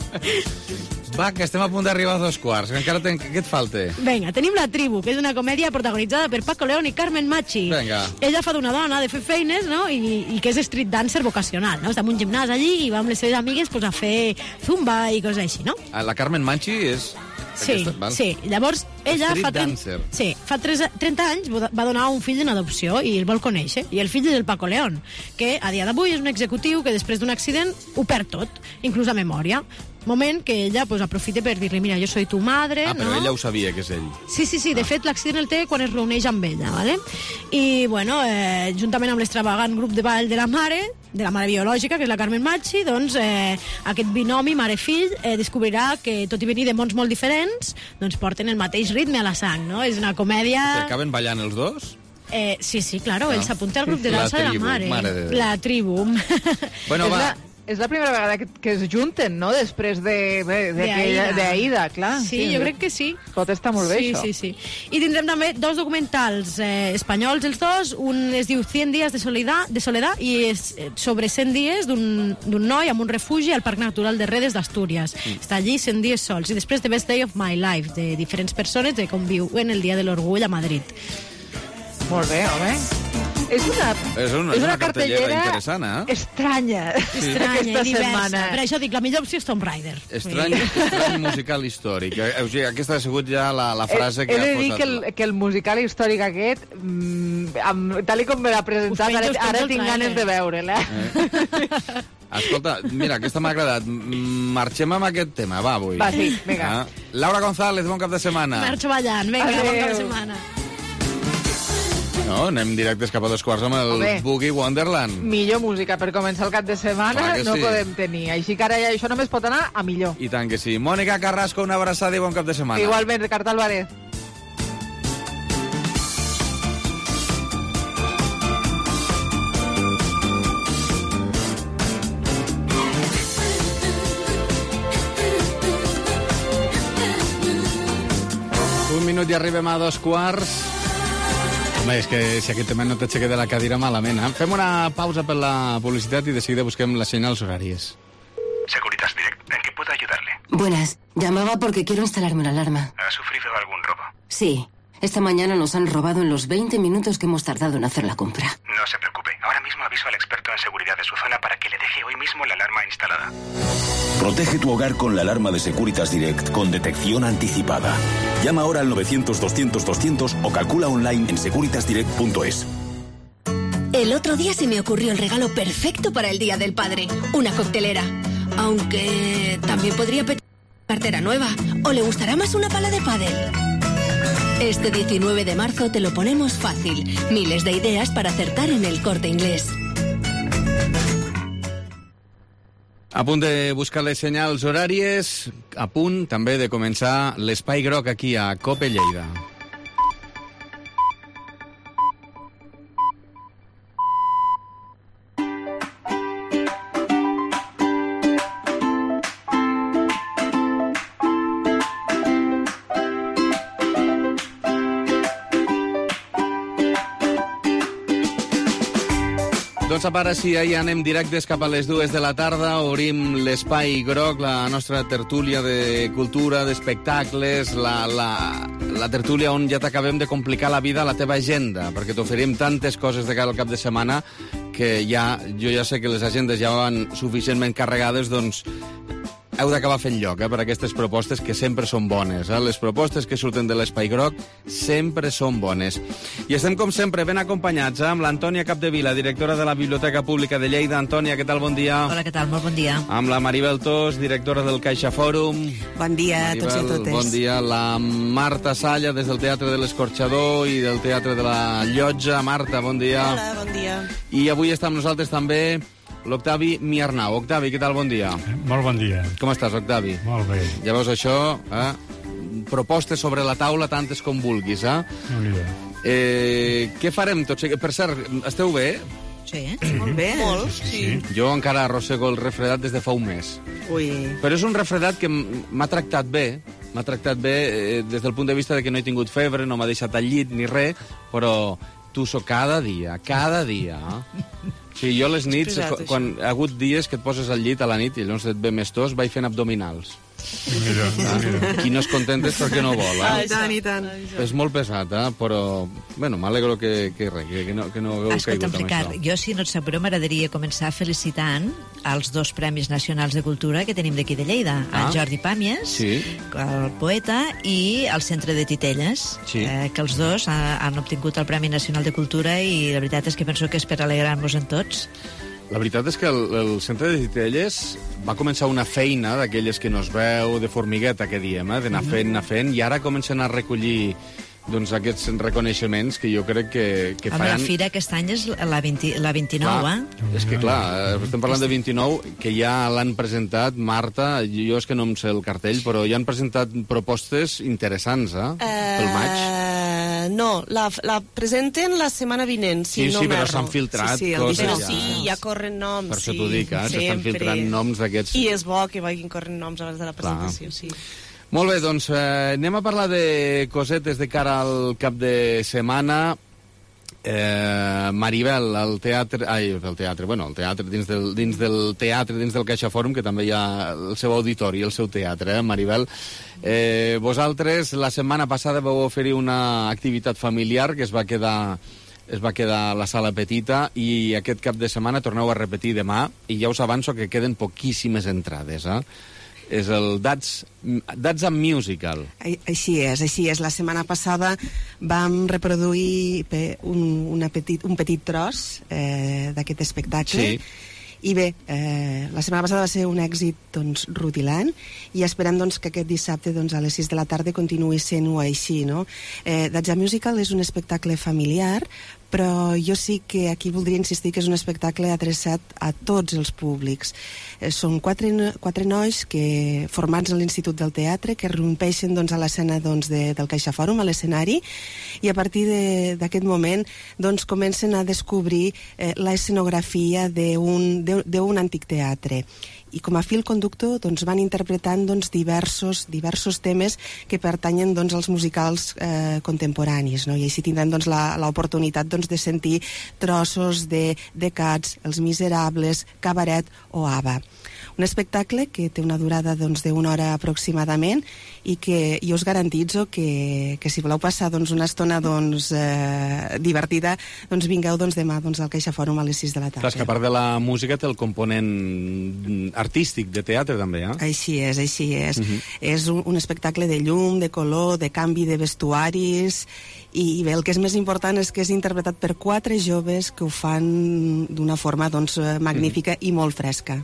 Va, que estem a punt d'arribar a dos quarts. Encara ten... Què et falta? Vinga, tenim La tribu, que és una comèdia protagonitzada per Paco León i Carmen Machi. Vinga. Ella fa d'una dona de fer feines, no?, I, i que és street dancer vocacional, no? Està en un gimnàs allí i va amb les seves amigues pues, a fer zumba i coses així, no? La Carmen Machi és... Sí, aquesta, sí. Llavors, ella Street fa, dancer. sí, fa trenta anys va donar un fill en adopció i el vol conèixer. I el fill és el Paco León, que a dia d'avui és un executiu que després d'un accident ho perd tot, inclús la memòria. Moment que ella pues, aprofita per dir-li, mira, jo soy tu madre, ah, però no? ella ho sabia, que és ell. Sí, sí, sí, de fet l'accident el té quan es reuneix amb ella, ¿vale? I, bueno, eh, juntament amb l'extravagant grup de ball de la mare, de la mare biològica, que és la Carmen Machi, doncs eh, aquest binomi mare-fill eh, descobrirà que, tot i venir de mons molt diferents, doncs porten el mateix ritme a la sang, no? És una comèdia... Que acaben ballant els dos? Eh, sí, sí, claro, no. ell s'apunta al grup de dansa de la mare. mare de la tribu. Bueno, va... És la primera vegada que, que es junten, no?, després de, de, de, de, de Aida, clar. Sí, sí, jo crec que sí. Pot estar molt bé, sí, això. Sí, sí, sí. I tindrem també dos documentals eh, espanyols, els dos. Un es diu cent dies de soledat, de soledat i és sobre cent dies d'un noi amb un refugi al Parc Natural de Redes d'Astúries. Mm. Està allí cent dies sols. I després The Best Day of My Life, de diferents persones de com viuen el Dia de l'Orgull a Madrid. Molt bé, home. És una, és una, és una una cartellera, cartellera interessant, eh? estranya, sí. estranya aquesta i diversa. setmana. Per això dic, la millor opció és Tomb Raider. Estrany, estrany musical històric. O sigui, aquesta ha sigut ja la, la frase he, que he ha de dir posat... que el, que el musical històric aquest, mm, amb, tal com me l'ha presentat, Uf, ara, penjo, ara penjo tinc ganes de veure'l, eh? eh? Escolta, mira, aquesta m'ha agradat. Marxem amb aquest tema, va, avui. Va, sí, vinga. Ah. Laura González, bon cap de setmana. Marxo ballant, vinga, Adeu. bon cap de setmana. No, anem directes cap a dos quarts amb el Home. Boogie Wonderland. Millor música per començar el cap de setmana no sí. podem tenir. Així que ara ja això només pot anar a millor. I tant que sí. Mònica Carrasco, una abraçada i bon cap de setmana. Igualment, Ricard Álvarez. Un minut i arribem a dos quarts. Home, és que si aquest tema no t'aixeca de la cadira malament, eh? Fem una pausa per la publicitat i de seguida busquem les senyals horàries. Securitas Direct, ¿en qué puedo ayudarle? Buenas, llamaba porque quiero instalarme una alarma. ¿Ha sufrido algún robo? Sí, esta mañana nos han robado en los veinte minutos que hemos tardado en hacer la compra. No se preocupe, ahora mismo aviso al experto en seguridad de su zona para que le deje hoy mismo la alarma instalada. Protege tu hogar con la alarma de Securitas Direct con detección anticipada. Llama ahora al novecientos doscientos doscientos o calcula online en securitas direct punto es. El otro día se me ocurrió el regalo perfecto para el Día del Padre. Una coctelera. Aunque también podría pedir una cartera nueva. ¿O le gustará más una pala de pádel? Este diecinueve de marzo te lo ponemos fácil. Miles de ideas para acertar en El Corte Inglés. A punt de buscar les senyals horàries, a punt també de començar l'Espai Groc aquí a COPE Lleida. Doncs a part, si ja anem directes cap a les dues de la tarda, obrim l'Espai Groc, la nostra tertúlia de cultura, d'espectacles, la, la, la tertúlia on ja t'acabem de complicar la vida a la teva agenda, perquè t'oferim tantes coses de cara al cap de setmana que ja, jo ja sé que les agendes ja van suficientment carregades, doncs heu d'acabar fent lloc eh, per aquestes propostes que sempre són bones. Eh? Les propostes que surten de l'Espai Groc sempre són bones. I estem, com sempre, ben acompanyats eh, amb l'Antònia Capdevila, directora de la Biblioteca Pública de Lleida. Antònia, què tal? Bon dia. Hola, què tal? Molt bon dia. Amb la Maribel Tos, directora del Caixa Fòrum. Bon dia a tots i totes. Bon dia. La Marta Salla, des del Teatre de l'Escorxador i del Teatre de la Llotja. Marta, bon dia. Hola, bon dia. I avui està amb nosaltres també l'Octavi Miarnau. Octavi, què tal? Bon dia. Molt bon dia. Com estàs, Octavi? Molt bé. Ja veus això, eh? Propostes sobre la taula, tantes com vulguis, eh? No eh què farem tots? Per cert, esteu bé? Sí, molt bé. Molt, sí. sí. Jo encara arrossego el refredat des de fa un mes. Ui. Però és un refredat que m'ha tractat bé, m'ha tractat bé eh, des del punt de vista de que no he tingut febre, no m'ha deixat al llit ni res, però tusso cada dia, cada dia. Sí, jo les nits, pesat, quan ha hagut dies que et poses al llit a la nit i llavors et ve més tos, vaig fent abdominals. Mira, mira. Qui no es contenta és perquè no vol, eh? I tant, i tant. És molt pesat, eh? Però, bueno, m'alegro que, que, que, que, no, que no hagueu caigut amb Ricard, això. Jo, si no et sap greu, m'agradaria començar felicitant els dos Premis Nacionals de Cultura que tenim d'aquí de Lleida. Ah. En Jordi Pàmies, sí. el poeta, i el Centre de Titelles, sí. eh, que els dos ha, han obtingut el Premi Nacional de Cultura i la veritat és que penso que és per alegrar-nos en tots. La veritat és que el, el Centre de Titelles va començar una feina d'aquelles que no es veu, de formigueta, que diem, eh? D'anar fent, anar fent, i ara comencen a recollir doncs, aquests reconeixements que jo crec que, que Home, faran... la fira aquest any és la, vint, la vint-i-nou, clar, eh? És que, clar, estem parlant de vint-i-nou, que ja l'han presentat, Marta, jo és que no em sé el cartell, però ja han presentat propostes interessants, eh? Uh, pel maig. No, la, la presenten la setmana vinent, si sí, no sí, m'erro. però s'han filtrat sí, sí, coses però ja. sí, ja corren noms. Per això sí, t'ho dic, eh? S'estan filtrant noms d'aquests... I és bo que vagin corrent noms abans de la presentació, clar. Sí. Molt bé, doncs eh, anem a parlar de cosetes de cara al cap de setmana. Eh, Maribel, al teatre... Ai, el teatre, bueno, el teatre, dins del, dins del teatre, dins del Caixa Fòrum, que també hi ha el seu auditori, el seu teatre, eh, Maribel. Eh, vosaltres, la setmana passada vau oferir una activitat familiar que es va quedar... es va quedar a la sala petita i aquest cap de setmana torneu a repetir demà i ja us avanço que queden poquíssimes entrades, eh? És el That's, That's a Musical. Així és, així és. La setmana passada vam reproduir un, una petit, un petit tros eh, d'aquest espectacle. Sí. I bé, eh, la setmana passada va ser un èxit doncs, rutilant i esperem doncs, que aquest dissabte doncs, a les sis de la tarda continuï sent-ho així. No? Eh, That's a Musical és un espectacle familiar, però jo sí que aquí voldria insistir que és un espectacle adreçat a tots els públics. Eh, són quatre, quatre nois que, formats a l'Institut del Teatre que rompeixen doncs, a l'escena doncs, de, del Caixa Fòrum, a l'escenari, i a partir d'aquest moment doncs, comencen a descobrir eh, l'escenografia d'un antic teatre. I com a fil conductor doncs, van interpretant doncs, diversos, diversos temes que pertanyen doncs, als musicals eh, contemporanis, no? I així tindrem doncs, l'oportunitat doncs, de sentir trossos de, de Cats, Els Miserables, Cabaret o ABBA. Un espectacle que té una durada doncs, d'una hora aproximadament i que jo us garantitzo que, que si voleu passar doncs, una estona doncs, eh, divertida, doncs vingueu doncs, demà doncs, al Caixa Fòrum a les sis de la tarda. Clar, que a part de la música té el component artístic de teatre també, eh? Així és, així és. Uh-huh. És un, un espectacle de llum, de color, de canvi de vestuaris i bé, el que és més important és que és interpretat per quatre joves que ho fan d'una forma doncs, magnífica uh-huh. i molt fresca.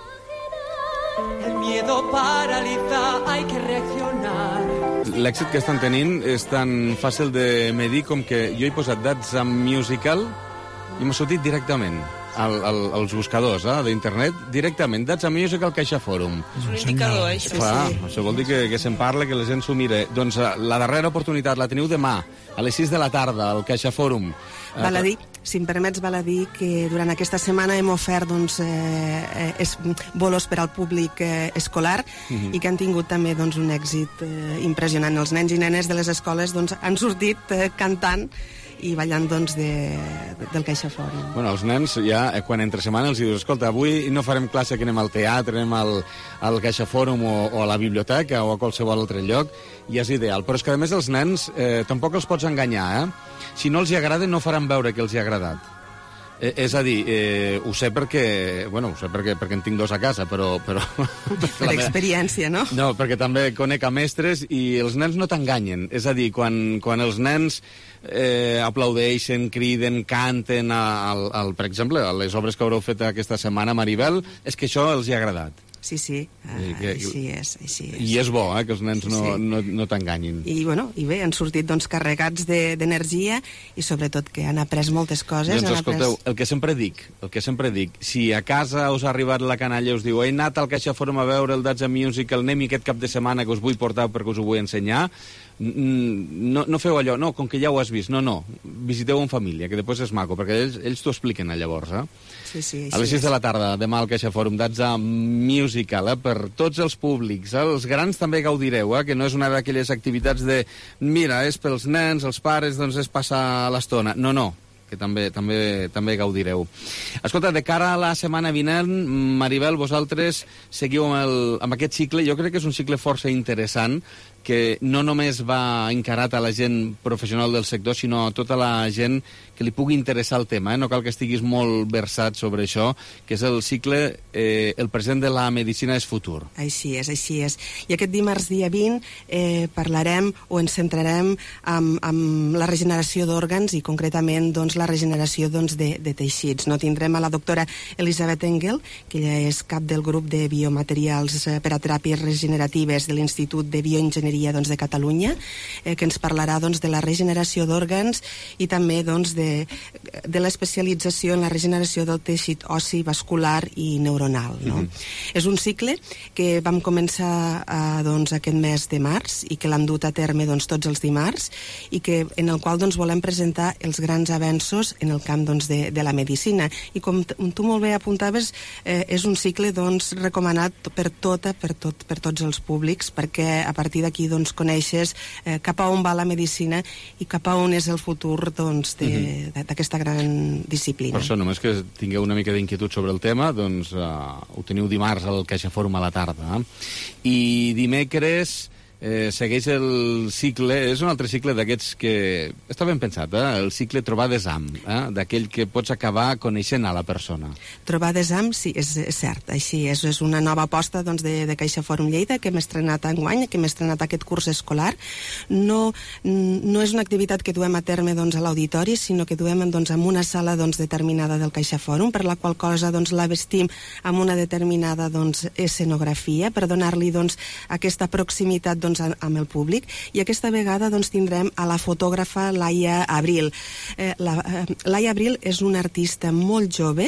El miedo paraliza, hay que reaccionar. L'èxit que estan tenint és tan fàcil de medir com que jo he posat That's a Musical i m'ha sortit directament. al, al, als buscadors eh, d'internet, directament, That's a Musical Caixa Fòrum. És un indicador, això. Clar, sí. Això vol dir que, que se'n parla, que la gent s'ho mire. Doncs la darrera oportunitat la teniu demà, a les sis de la tarda, al Caixa Fòrum. Val a dir, si em permets, val a dir que durant aquesta setmana hem ofert doncs, eh, es, bolos per al públic eh, escolar uh-huh. i que han tingut també doncs, un èxit eh, impressionant. Els nens i nenes de les escoles doncs, han sortit eh, cantant i ballant doncs, de, de, del Caixa Fòrum. Bueno, els nens ja, eh, quan entre setmana els dius, escolta, avui no farem classe, que anem al teatre, anem al, al Caixa Fòrum o, o a la biblioteca o a qualsevol altre lloc, i és ideal. Però és que, a més, els nens eh, tampoc els pots enganyar, eh? Si no els hi agrada, no faran veure que els hi ha agradat. Eh, és a dir, eh, ho sé perquè... Bueno, ho sé perquè, perquè en tinc dos a casa, però... però per experiència, no? No, perquè també conec a mestres i els nens no t'enganyen. És a dir, quan, quan els nens eh, aplaudeixen, criden, canten, al, al, per exemple, a les obres que haureu fet aquesta setmana, Maribel, és que això els hi ha agradat. Sí, sí, uh, que, així és, així és. I és bo, eh, que els nens sí, no, sí. no, no t'enganyin. I, bueno, i bé, han sortit doncs, carregats d'energia de, i sobretot que han après moltes coses. Doncs escolteu, après... el que sempre dic, el que sempre dic, si a casa us ha arribat la canalla i us diu he anat al Caixa Fòrum a veure el That's a Musical, anem aquest cap de setmana que us vull portar perquè us ho vull ensenyar, no, no feu allò, no, com que ja ho has vist, no, no, visiteu en família, que després és maco, perquè ells, ells t'ho expliquen llavors, eh? Sí, sí, a les sis de la tarda, demà al Caixa Fòrum, That's a Musical, eh, per tots els públics. Eh? Els grans també gaudireu, eh, que no és una d'aquelles activitats de mira, és pels nens, els pares, doncs és passar l'estona. No, no, que també, també, també gaudireu. Escolta, de cara a la setmana vinent, Maribel, vosaltres seguiu amb, el, amb aquest cicle. Jo crec que és un cicle força interessant, que no només va encarat a la gent professional del sector, sinó a tota la gent que li pugui interessar el tema. Eh? No cal que estiguis molt versat sobre això, que és el cicle eh, El present de la medicina és futur. Així és, així és. I aquest dimarts dia vint eh, parlarem o ens centrarem amb, amb la regeneració d'òrgans i concretament doncs, la regeneració doncs, de, de teixits. No? Tindrem a la doctora Elisabeth Engel, que ella és cap del grup de biomaterials per a teràpies regeneratives de l'Institut de Bioenginyeria doncs, de Catalunya, eh, que ens parlarà doncs, de la regeneració d'òrgans i també doncs, de, de l'especialització en la regeneració del teixit ossi, vascular i neuronal. No? Mm-hmm. És un cicle que vam començar eh, doncs, aquest mes de març i que l'hem dut a terme doncs, tots els dimarts i que, en el qual doncs, volem presentar els grans avenços en el camp doncs, de, de la medicina. I com tu molt bé apuntaves, eh, és un cicle doncs, recomanat per tota, per, tot, per tots els públics, perquè a partir d'aquí doncs, coneixes eh, cap a on va la medicina i cap a on és el futur doncs, d'aquesta uh-huh. gran disciplina. Per això, només que tingueu una mica d'inquietud sobre el tema, doncs uh, ho teniu dimarts al Caixa Fòrum a la tarda. Eh? I dimecres eh, segueix el cicle, és un altre cicle d'aquests que està ben pensat, eh? El cicle Trobades amb, eh? D'aquell que pots acabar coneixent a la persona. Trobades amb, sí, és, és cert, així és, és una nova aposta doncs, de, de Caixa Fòrum Lleida que hem estrenat enguany, que hem estrenat aquest curs escolar. No, no és una activitat que duem a terme doncs, a l'auditori, sinó que duem doncs, en una sala doncs, determinada del Caixa Fòrum, per la qual cosa doncs, la vestim amb una determinada doncs, escenografia per donar-li doncs, aquesta proximitat doncs, amb el públic, i aquesta vegada doncs, tindrem a la fotògrafa Laia Abril. Eh, la, eh, Laia Abril és una artista molt jove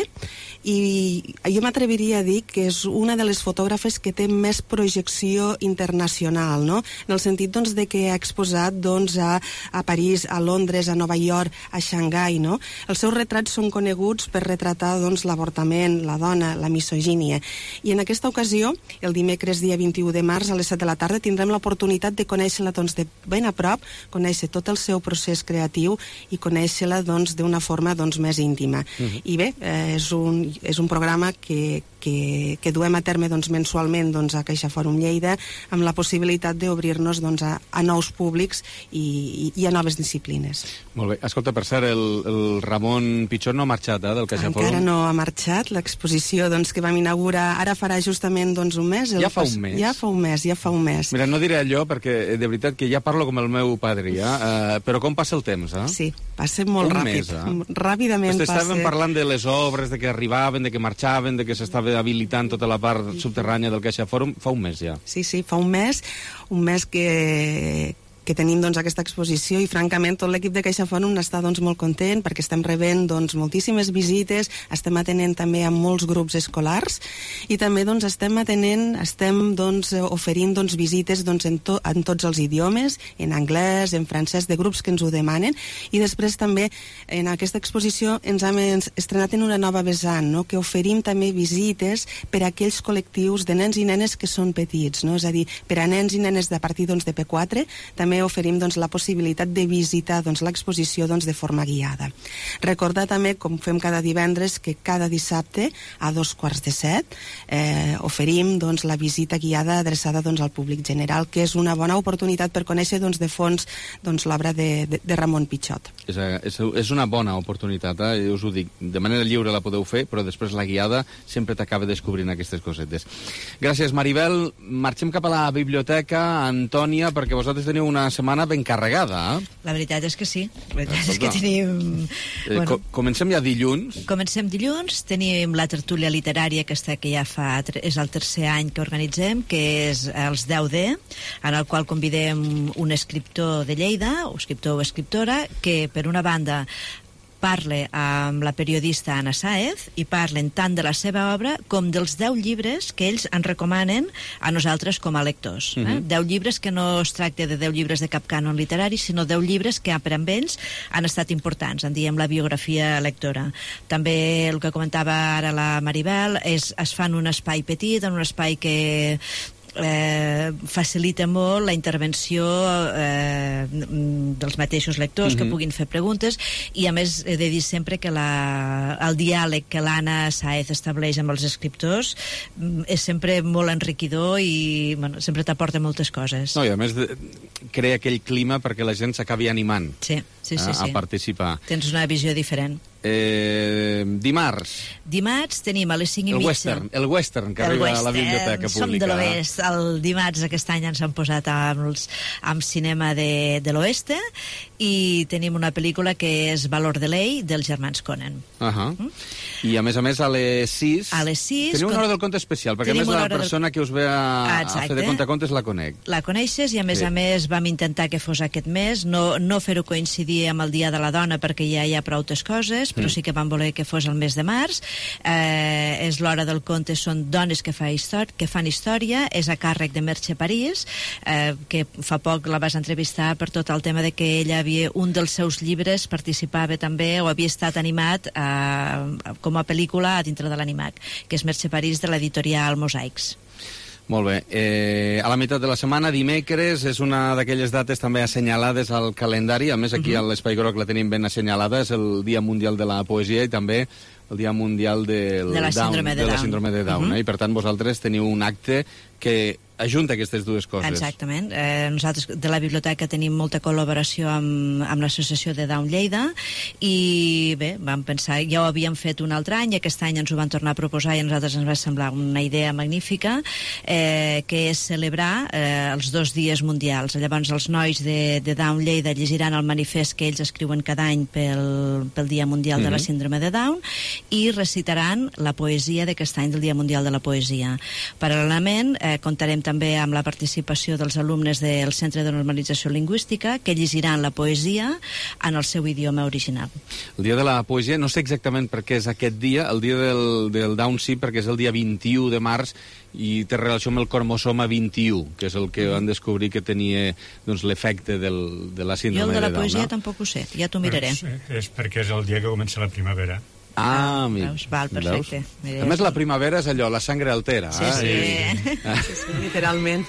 i jo m'atreviria a dir que és una de les fotògrafes que té més projecció internacional, no? En el sentit doncs, de que ha exposat doncs, a, a París, a Londres, a Nova York, a Xangai, no? Els seus retrats són coneguts per retratar doncs, l'avortament, la dona, la misogínia. I en aquesta ocasió, el dimecres dia vint-i-u de març a les set de la tarda tindrem l'oportunitat de conèixer-la doncs, de ben a prop, conèixer tot el seu procés creatiu i conèixer-la doncs, d'una forma doncs, més íntima. Uh-huh. I bé, eh, és, un, és un programa que, que, que duem a terme doncs, mensualment doncs, a Caixa Fòrum Lleida amb la possibilitat d'obrir-nos doncs, a, a nous públics i, i, i a noves disciplines. Molt bé. Escolta, per cert, el, el Ramon Pichot no ha marxat, eh, del Caixa Fòrum? Encara no ha marxat. L'exposició doncs, que vam inaugurar ara farà justament doncs, un mes. Ja fa un mes? Ja fa un mes, ja fa un mes. Mira, no diré allò perquè de veritat que ja parlo com el meu padre, ja? Uh, però com passa el temps, eh? Sí, passa molt un ràpid. Mes, eh? Ràpidament passa. Estàvem parlant de les obres, de que arribaven, de que marxaven, de que s'estava habilitant tota la part subterrània del Caixa Fòrum. Fa un mes ja. Sí, sí, fa un mes, un mes que que tenim doncs, aquesta exposició i francament tot l'equip de CaixaForum està doncs, molt content perquè estem rebent doncs, moltíssimes visites, estem atenent també a molts grups escolars i també doncs, estem atenent, estem doncs, oferint doncs, visites doncs, en, to, en tots els idiomes, en anglès, en francès, de grups que ens ho demanen i després també en aquesta exposició ens hem estrenat en una nova vessant, no? Que oferim també visites per a aquells col·lectius de nens i nenes que són petits, no? És a dir, per a nens i nenes de partir doncs, de P quatre també oferim doncs, la possibilitat de visitar doncs, l'exposició doncs, de forma guiada. Recordar també, com fem cada divendres, que cada dissabte a dos quarts de set eh, oferim doncs, la visita guiada adreçada doncs, al públic general, que és una bona oportunitat per conèixer doncs, de fons doncs, l'obra de, de, de Ramon Pichot. És, és, és una bona oportunitat, eh? Jo us ho dic, de manera lliure la podeu fer, però després la guiada sempre t'acaba descobrint aquestes cosetes. Gràcies, Maribel. Marxem cap a la biblioteca, Antònia, perquè vosaltres teniu una setmana ben carregada, eh? La veritat és que sí. La veritat és que tenim... Eh, bueno, comencem ja dilluns. Comencem dilluns, tenim la tertúlia literària que està que ja fa... és el tercer any que organitzem, que és els deu D, en el qual convidem un escriptor de Lleida, o escriptor o escriptora, que per una banda parle amb la periodista Anna Sáez i parlen tant de la seva obra com dels deu llibres que ells ens recomanen a nosaltres com a lectors. Eh? Mhm. Deu llibres que no es tracta de deu llibres de cap cànon literari, sinó deu llibres que per amb ells han estat importants, en diem la biografia lectora. També el que comentava ara la Maribel, és, es fan un espai petit, en un espai que Eh, facilita molt la intervenció eh, dels mateixos lectors, mm-hmm, que puguin fer preguntes, i a més he de dir sempre que la, el diàleg que l'Anna Sáez estableix amb els escriptors és sempre molt enriquidor i bueno, sempre t'aporta moltes coses. No, i a més de, crea aquell clima perquè la gent s'acabi animant sí, sí, sí, a, sí. a participar. Tens una visió diferent. Eh, dimarts. Dimarts tenim a les cinc i el mitja. Western, el western que el arriba western, a la biblioteca pública. Som de l'oest. El dimarts aquest any ens han posat amb, els, amb cinema de, de l'oeste i tenim una pel·lícula que és Valor de Ley, dels germans Coen. Uh -huh. mm? I a més a més a les sis... A les sis... Teniu una hora del conte especial, perquè a més la persona del... que us ve a, a fer de contacontes la conec. La coneixes i a més sí. a més vam intentar que fos aquest mes, no, no fer-ho coincidir amb el Dia de la Dona perquè ja hi ha proutes coses, però mm. sí que vam voler que fos el mes de març. Eh, és l'hora del conte, són dones que, fa història, que fan història, és a càrrec de Merche París, eh, que fa poc la vas entrevistar per tot el tema de que ella havia, un dels seus llibres participava també o havia estat animat eh, com a pel·lícula a dintre de l'animac, que és Merche París de l'editorial Mosaics. Molt bé. Eh, a la meitat de la setmana, dimecres, és una d'aquelles dates també assenyalades al calendari. A més, aquí uh -huh. a l'Espai Groc la tenim ben assenyalada. És el Dia Mundial de la Poesia i també el Dia Mundial del de la síndrome Down, de, de Down. la síndrome de Down. Uh -huh. eh? I per tant, vosaltres teniu un acte que ajunta aquestes dues coses. Exactament. Eh, nosaltres de la biblioteca tenim molta col·laboració amb, amb l'associació de Down Lleida i bé, vam pensar, ja ho havíem fet un altre any, aquest any ens ho van tornar a proposar i a nosaltres ens va semblar una idea magnífica, eh, que és celebrar eh, els dos dies mundials. Llavors els nois de, de Down Lleida llegiran el manifest que ells escriuen cada any pel, pel Dia Mundial mm-hmm. de la Síndrome de Down i recitaran la poesia d'aquest any del Dia Mundial de la Poesia. Paral·lelament, eh, comptarem també amb la participació dels alumnes del Centre de Normalització Lingüística que llegiran la poesia en el seu idioma original. El Dia de la Poesia, no sé exactament per què és aquest dia, el dia del, del Down sí, perquè és el dia vint-i-u de març i té relació amb el cromosoma vint-i-u, que és el que van descobrir que tenia doncs, l'efecte del, de la síndrome de Down. Jo el de la poesia no? tampoc ho sé, ja t'ho miraré. Pues, és perquè és el dia que comença la primavera. Ah, mi... Veus? Val, perfecte. Veus? A més, la primavera és allò, la sangre altera. Sí, sí. Eh? sí, sí. Literalment.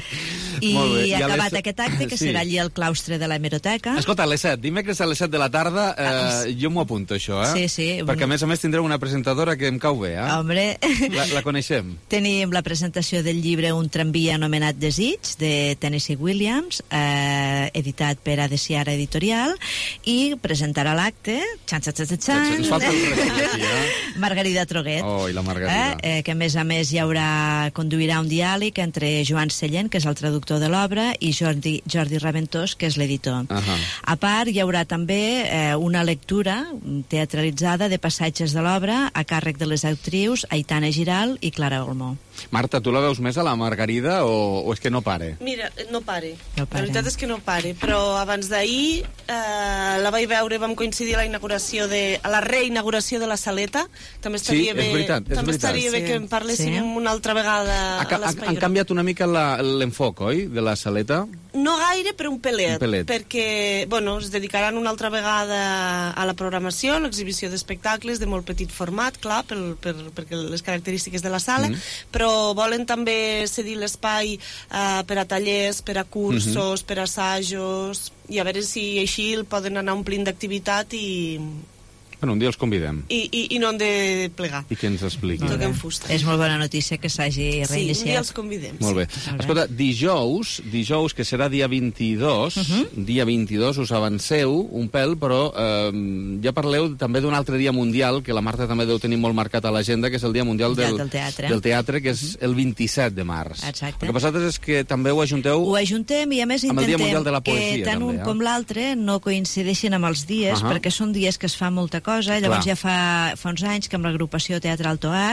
I, I acabat les... aquest acte, que sí. serà allí al claustre de l'hemeroteca. Escolta, a les set, dimecres a les set de la tarda, eh, jo m'ho apunto, això, eh? Sí, sí. Perquè, a més a més, tindreu una presentadora que em cau bé, eh? Hombre. La, la coneixem. Tenim la presentació del llibre Un tramvia anomenat Desig, de Tennessee Williams, eh, editat per Adesiara Editorial, i presentarà l'acte, xan, xan, xan, xan, Ens falta el Margarida Troguet. Oh, i la Margarida. Eh? Eh, que a més a més hi haurà, conduirà un diàleg entre Joan Sallent, que és el traductor de l'obra, i Jordi, Jordi Raventós, que és l'editor. Uh -huh. A part, hi haurà també eh, una lectura teatralitzada de passatges de l'obra a càrrec de les actrius Aitana Giral i Clara Olmó. Marta, tu la veus més a la Margarida o, o és que no pare? Mira, no pare. No pare. La veritat és que no pare, però abans d'ahir eh, la vaig veure, vam coincidir a la inauguració de, a la reinauguració de la Saleta. També estaria Sí, bé, és veritat, és també veritat. estaria bé Sí. que en parléssim Sí. una altra vegada Ha, a ha, l'Espai han Gran. canviat una mica la- l'enfoc, oi, de la Saleta? No gaire, però un pelet, Un pelet. perquè bueno, es dedicaran una altra vegada a la programació, a l'exhibició d'espectacles de molt petit format, clar, per, per, perquè les característiques de la sala, Mm. però volen també cedir l'espai eh, per a tallers, per a cursos, Mhm. per a assajos, i a veure si així el poden anar omplint d'activitat i, Bueno, un dia els convidem i, i, i no han de plegar. i que ens expliqui. Toquem fusta. És molt bona notícia que s'hagi Sí, un reiniciat. dia els convidem. Molt bé. Sí. Escolta, dijous, dijous, que serà dia vint-i-dos, uh -huh. dia vint-i-dos, us avanceu un pèl, però eh, ja parleu també d'un altre dia mundial, que la Marta també deu tenir molt marcat a l'agenda, que és el Dia Mundial del, del Teatre. del teatre, que és uh -huh. el vint-i-set de març. Exacte. El que passa és que també ho ajunteu... Ho ajuntem i a més Amb el Dia intentem Mundial de la Poesia, que tant també, un eh? com l'altre no coincideixin amb els dies, Uh -huh. perquè són dies que es fa molta cosa, i llavors Clar. ja fa, fa uns anys que amb l'agrupació Teatral Toar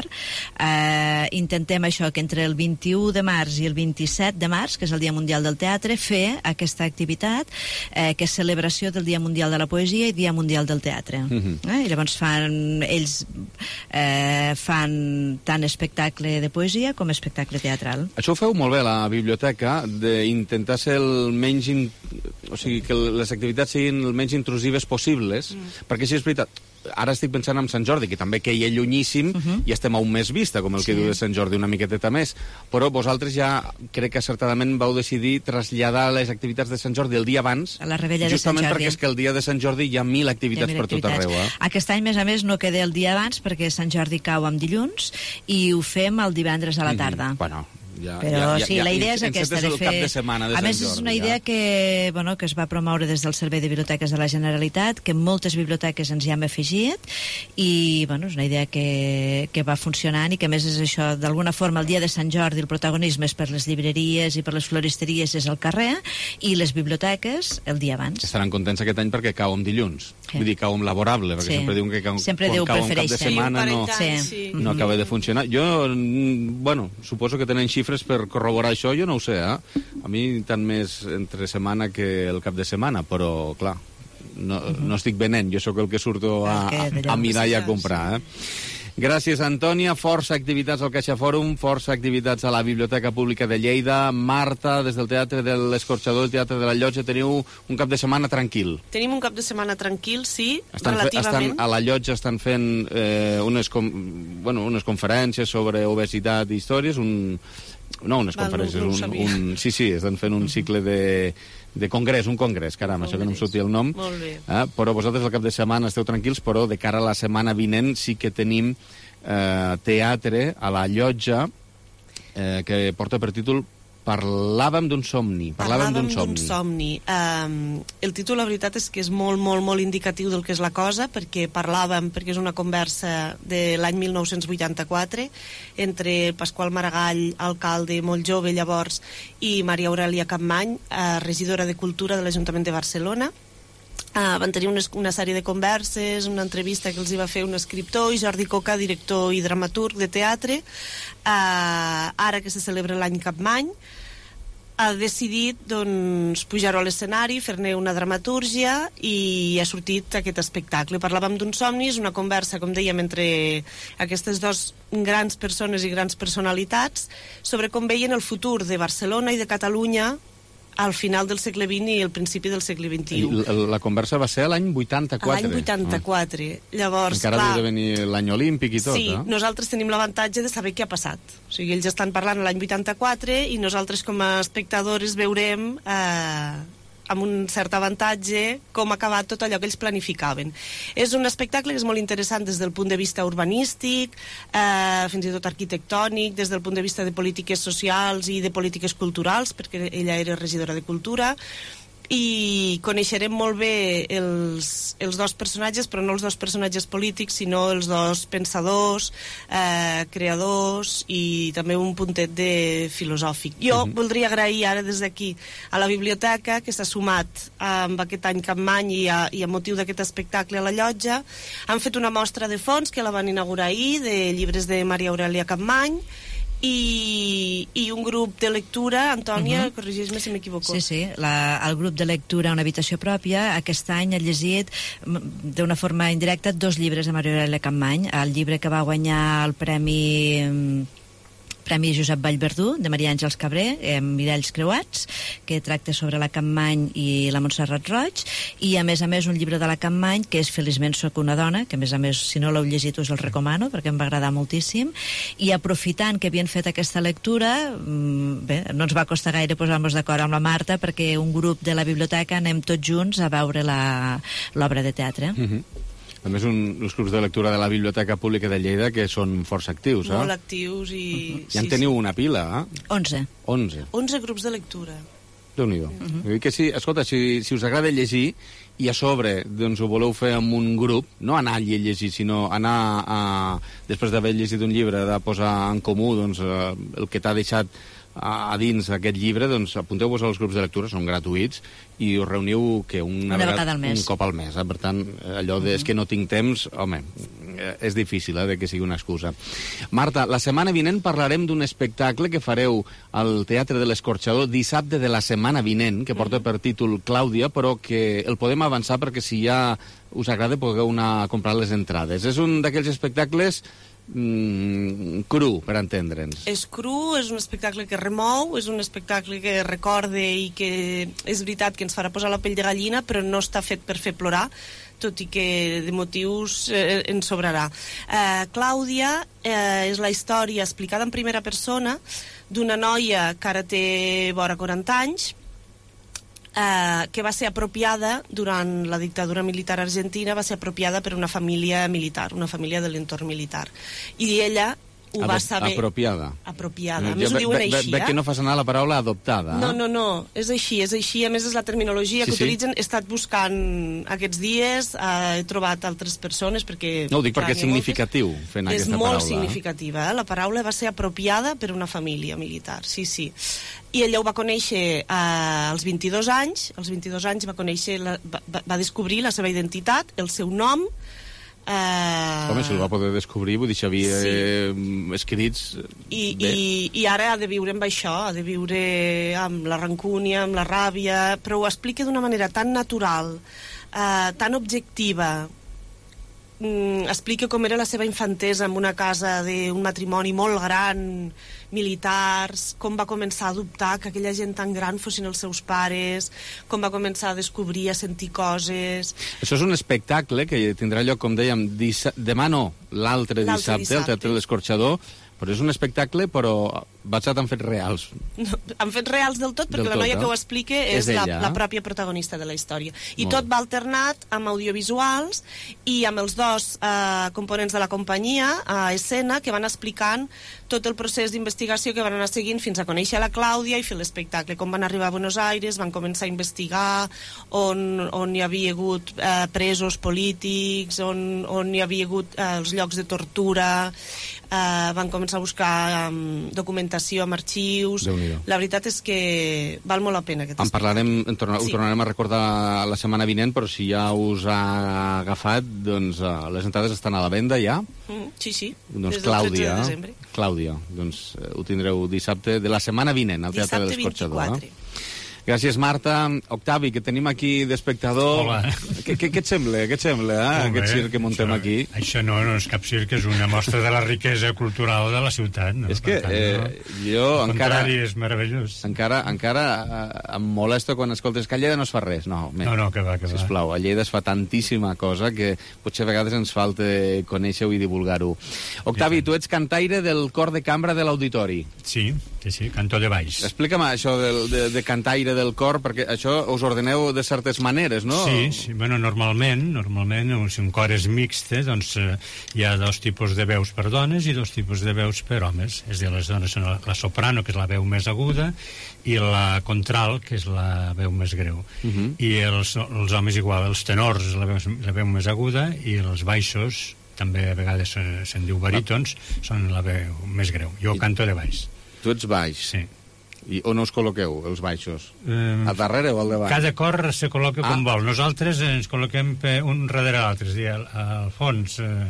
eh, intentem això, que entre el vint-i-u de març i el vint-i-set de març, que és el Dia Mundial del Teatre, fer aquesta activitat eh, que és celebració del Dia Mundial de la Poesia i Dia Mundial del Teatre. Uh -huh. eh? I llavors fan, ells eh, fan tant espectacle de poesia com espectacle teatral. Això ho feu molt bé a la biblioteca, d'intentar ser el menys... In... O sigui, que les activitats siguin el menys intrusives possibles, mm. perquè si és veritat, ara estic pensant en Sant Jordi, que també queia llunyíssim, uh -huh. i estem a un mes vista, com el Sí. que diu de Sant Jordi, una miqueteta més. Però vosaltres ja, crec que acertadament vau decidir traslladar les activitats de Sant Jordi el dia abans, A la rebella de Sant justament Jordi. perquè és que el dia de Sant Jordi hi ha mil activitats Hi ha mil per tot activitats. arreu. Eh? Aquest any, a més a més, no queda el dia abans perquè Sant Jordi cau amb dilluns i ho fem el divendres a la tarda. Mm-hmm. Bueno, ja, Però ja, sí, ja, la idea és aquesta, de el fer... cap de setmana de a Sant més, és Jordi, una ja. idea que, bueno, que es va promoure des del Servei de Biblioteques de la Generalitat, que moltes biblioteques ens hi hem afegit, i bueno, és una idea que, que va funcionant i que a més és això, d'alguna forma el dia de Sant Jordi el protagonisme és per les llibreries i per les floristeries és al carrer, i les biblioteques el dia abans. Estaran contents aquest any perquè cau en dilluns. Sí. Vull dir, cau en laborable, perquè Sí. sempre diuen que cau, Sempre quan Déu cau en cap de prefereix. setmana Sí, un no, parell d'anys, Sí. sí. no acaba de funcionar. Jo, mm, bueno, suposo que tenen xifres per corroborar això, jo no ho sé, eh? A mi tant més entre setmana que el cap de setmana, però, clar, no, no estic venent, jo sóc el que surto a, El que a, a mirar i a comprar, eh? Gràcies, Antònia. Força activitats al Caixa Fòrum, força activitats a la Biblioteca Pública de Lleida. Marta, des del Teatre de l'Escorxador i Teatre de la Llotja, teniu un cap de setmana tranquil. Tenim un cap de setmana tranquil, sí, Estan, fe, relativament. estan a la Llotja estan fent eh, unes, com, bueno, unes conferències sobre obesitat i històries, un, no unes Val, no- conferències, no ho un, sabia. un, sí, sí, estan fent un cicle de, de congrés, un congrés, caram, això que no em sortia el nom. Molt bé. Eh? Però vosaltres el cap de setmana esteu tranquils, però de cara a la setmana vinent sí que tenim eh, teatre a la Llotja eh, que porta per títol Parlàvem d'un somni. Parlàvem d'un somni. somni. Um, el títol, la veritat, és que és molt, molt, molt indicatiu del que és la cosa, perquè parlàvem, perquè és una conversa de l'any mil nou-cents vuitanta-quatre entre Pasqual Maragall, alcalde molt jove llavors, i Maria Aurèlia Capmany, eh, regidora de Cultura de l'Ajuntament de Barcelona. Uh, van tenir unes, una sèrie de converses, una entrevista que els hi va fer un escriptor, i Jordi Coca, director i dramaturg de teatre. Uh, ara que se celebra l'any Capmany, ha decidit doncs, pujar-ho a l'escenari, fer-ne una dramatúrgia, i ha sortit aquest espectacle. Parlàvem d'un somni, és una conversa, com dèiem, entre aquestes dues grans persones i grans personalitats sobre com veien el futur de Barcelona i de Catalunya al final del segle vint i al principi del segle vint-i-u. La, la conversa va ser a l'any vuitanta-quatre. A l'any vuitanta-quatre. Llavors, Encara clar, deu de venir l'any olímpic i tot, sí, eh? nosaltres tenim l'avantatge de saber què ha passat. O sigui, ells estan parlant l'any vuitanta-quatre i nosaltres com a espectadors veurem eh, amb un cert avantatge com ha acabat tot allò que ells planificaven. És un espectacle que és molt interessant des del punt de vista urbanístic, eh, fins i tot arquitectònic, des del punt de vista de polítiques socials i de polítiques culturals, perquè ella era regidora de Cultura. i coneixerem molt bé els, els dos personatges, però no els dos personatges polítics, sinó els dos pensadors, eh, creadors i també un puntet de filosòfic. Jo uh-huh. voldria agrair ara des d'aquí a la biblioteca, que s'ha sumat amb aquest any Capmany i a, i a motiu d'aquest espectacle a la llotja. Han fet una mostra de fons que la van inaugurar ahir, de llibres de Maria Aurèlia Capmany, I, i un grup de lectura, Antònia, uh-huh. corregeix-me si m'equivoco. Sí, sí, la, el grup de lectura Una habitació pròpia aquest any ha llegit d'una forma indirecta dos llibres de Maria Aurèlia Capmany. El llibre que va guanyar el Premi Premi Josep Vallverdú, de Maria Àngels Cabré, eh, Miralls creuats, que tracta sobre la Capmany i la Montserrat Roig, i a més a més un llibre de la Capmany, que és Feliçment soc una dona, que a més a més, si no l'heu llegit us el recomano, perquè em va agradar moltíssim, i aprofitant que havien fet aquesta lectura, bé, no ens va costar gaire posar-nos d'acord amb la Marta, perquè un grup de la biblioteca anem tots junts a veure l'obra de teatre. Mm-hmm. A més, un, els clubs de lectura de la Biblioteca Pública de Lleida que són força actius, eh? Molt actius i... Uh-huh. Ja en sí, teniu sí. una pila, eh? Onze. Onze. Onze grups de lectura. Déu-n'hi-do. Uh-huh. Que si, escolta, si, si us agrada llegir i a sobre doncs, ho voleu fer amb un grup, no anar allí a llegir, sinó anar a, després d'haver llegit un llibre, de posar en comú doncs, el que t'ha deixat a, a dins aquest llibre, doncs apunteu-vos als grups de lectura, són gratuïts, i us reuniu que una, una vegada, vegada al mes. Un cop al mes. Eh? Per tant, allò de, uh-huh. és que no tinc temps, home, és difícil eh, de que sigui una excusa. Marta, la setmana vinent parlarem d'un espectacle que fareu al Teatre de l'Escorxador dissabte de la setmana vinent, que porta per títol Clàudia, però que el podem avançar perquè si ja us agrada podeu anar a comprar les entrades. És un d'aquells espectacles Mm, cru, per entendre'ns. És cru, és un espectacle que remou, és un espectacle que recorde i que és veritat que ens farà posar la pell de gallina, però no està fet per fer plorar, tot i que de motius eh, ens sobrarà. Eh, Clàudia eh, és la història explicada en primera persona d'una noia que ara té vora quaranta anys, Eh, que va ser apropiada durant la dictadura militar argentina, va ser apropiada per una família militar, una família de l'entorn militar. I ella ho Adop va saber... Apropiada. Apropiada. A més ho diuen així, eh? Que no fas anar la paraula adoptada. No, no, no. És així, és així. A més és la terminologia sí, que sí. utilitzen. He estat buscant aquests dies, eh, he trobat altres persones perquè... No, ho dic perquè és significatiu fent aquesta paraula. És molt significativa, eh? La paraula va ser apropiada per una família militar, sí, sí. I ella ho va conèixer eh, als vint-i-dos anys, als vint-i-dos anys va conèixer, la, va, va descobrir la seva identitat, el seu nom. Uh... Home, si el va poder descobrir, vull dir, si havia sí. eh, escrits... I, i, I ara ha de viure amb això, ha de viure amb la rancúnia, amb la ràbia, però ho explica d'una manera tan natural, uh, tan objectiva. Mm, explica com era la seva infantesa en una casa d'un matrimoni molt gran, militars, com va començar a dubtar que aquella gent tan gran fossin els seus pares, com va començar a descobrir, a sentir coses... Això és un espectacle que tindrà lloc, com dèiem, dissa... demà no, l'altre dissabte, dissabte, al Teatre de l'Escorxador, però és un espectacle, però basat en fets reals. No, en fets reals del tot, perquè del la noia tot, que ho explica és, és la, la pròpia protagonista de la història. I Molt tot va alternat amb audiovisuals i amb els dos eh, components de la companyia a escena que van explicant tot el procés d'investigació que van anar seguint fins a conèixer la Clàudia i fer l'espectacle. Com van arribar a Buenos Aires, van començar a investigar on, on hi havia hagut eh, presos polítics, on, on hi havia hagut eh, els llocs de tortura, eh, van començar a buscar um, documentació amb arxius. La veritat és que val molt la pena aquest en parlarem, en torna, sí. Ho tornarem a recordar la setmana vinent, però si ja us ha agafat, doncs uh, les entrades estan a la venda ja. Mm, sí, sí. Doncs Clàudia, Clàudia, doncs uh, ho tindreu dissabte de la setmana vinent al Teatre de l'Escorxador. Eh? Gràcies, Marta. Octavi, que tenim aquí d'espectador. Hola. Què, què, què et sembla, què et sembla, eh? Aquest circ que muntem això, aquí? Això no, no és cap circ, és una mostra de la riquesa cultural de la ciutat. No? És que tant, eh, no? jo el encara... és meravellós. Encara, encara eh, em molesta quan escoltes que a Lleida no es fa res. No, no, no, que va, que va. Sisplau, a Lleida es fa tantíssima cosa que potser a vegades ens falta conèixer-ho i divulgar-ho. Octavi, tu ets cantaire del cor de cambra de l'Auditori. Sí, Sí, sí, cantó de baix. Explica'm això del, de, de cantaire del cor, perquè això us ordeneu de certes maneres, no? Sí, sí, bueno, normalment, normalment, si un cor és mixte, doncs eh, hi ha dos tipus de veus per dones i dos tipus de veus per homes. És a dir, les dones són la, la soprano, que és la veu més aguda, i la contral, que és la veu més greu. Uh -huh. I els, els homes igual, els tenors és la veu, la veu més aguda, i els baixos, també a vegades se'n diu barítons, ah. són la veu més greu. Jo I... canto de baix. Tu ets baix? Sí. I on us col·loqueu, els baixos? Eh, a darrere o al davant? Cada cor se col·loca ah. com vol. Nosaltres ens col·loquem un darrere l'altre, és a dir, al, al fons... Eh,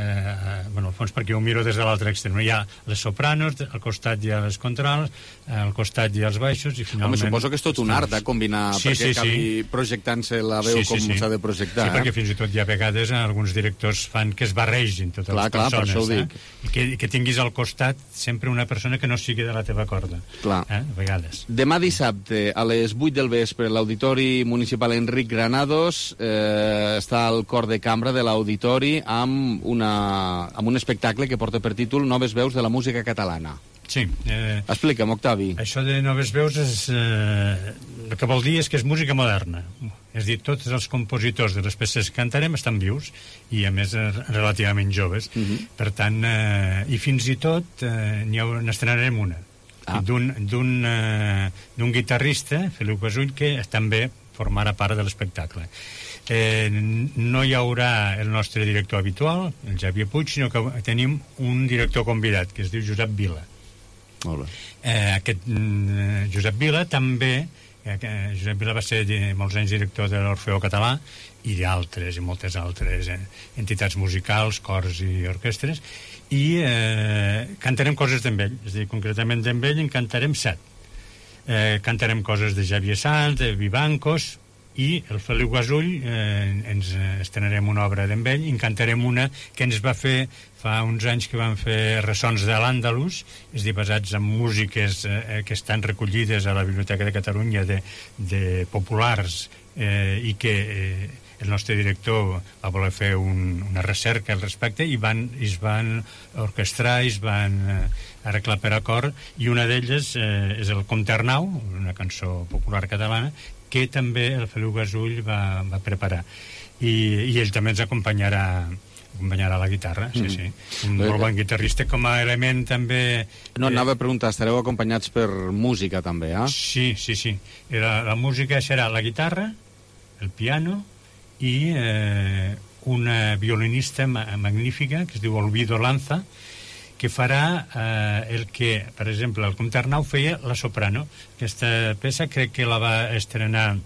eh, bueno, al fons perquè ho miro des de l'altre extrem. Hi ha les sopranos, al costat hi ha les contrals, al costat hi ha els baixos i finalment... Home, suposo que és tot un art, eh, combinar, sí, perquè sí, acabi sí. projectant-se la veu sí, sí, com s'ha sí. de projectar. Sí, eh? perquè fins i tot hi ha vegades alguns directors fan que es barregin totes clar, les persones. Clar, per això ho dic. Eh? I que, que tinguis al costat sempre una persona que no sigui de la teva corda. Clar. Eh? A vegades. Demà dissabte, a les vuit del vespre, l'Auditori Municipal Enric Granados eh, està al cor de cambra de l'Auditori amb una... amb un espectacle que porta per títol Noves veus de la música catalana. Sí. Eh, Explica'm, Octavi. Això de noves veus és... Eh, el que vol dir és que és música moderna. És a dir, tots els compositors de les peces que cantarem estan vius i, a més, relativament joves. Uh -huh. Per tant, eh, i fins i tot eh, n'estrenarem una. Ah. D'un d'un eh, d'un guitarrista, Feliu Gasull, que també formarà part de l'espectacle. Eh, no hi haurà el nostre director habitual, el Xavier Puig, sinó que tenim un director convidat, que es diu Josep Vila. Molt bé. Eh, aquest eh, Josep Vila també, eh, Josep Vila va ser de, molts anys director de l'Orfeó Català i d'altres, i moltes altres eh, entitats musicals, cors i orquestres, i eh, cantarem coses d'en ell, és a dir, concretament d'en ell en cantarem set. Eh, cantarem coses de Xavier Sanz, de Vivancos, i el Feliu Gasull eh, ens estrenarem una obra d'en ell i en cantarem una que ens va fer fa uns anys que van fer ressons de l'Àndalus, és a dir, basats en músiques eh, que estan recollides a la Biblioteca de Catalunya de, de populars eh, i que eh, el nostre director va voler fer un, una recerca al respecte i van, i es van orquestrar i es van eh, arreglar per a cor, i una d'elles eh, és el Comte Arnau, una cançó popular catalana que també el Feliu Gasull va, va preparar I, i ell també ens acompanyarà acompanyarà a la guitarra, sí, mm. sí un mm. molt bon guitarrista com a element també... No, anava a preguntar, estareu acompanyats per música també, eh? Sí, sí, sí la, la música serà la guitarra, el piano i eh, una violinista ma magnífica que es diu Olvido Lanza, que farà eh, el que, per exemple, el Comte Arnau feia la soprano. Aquesta peça crec que la va estrenar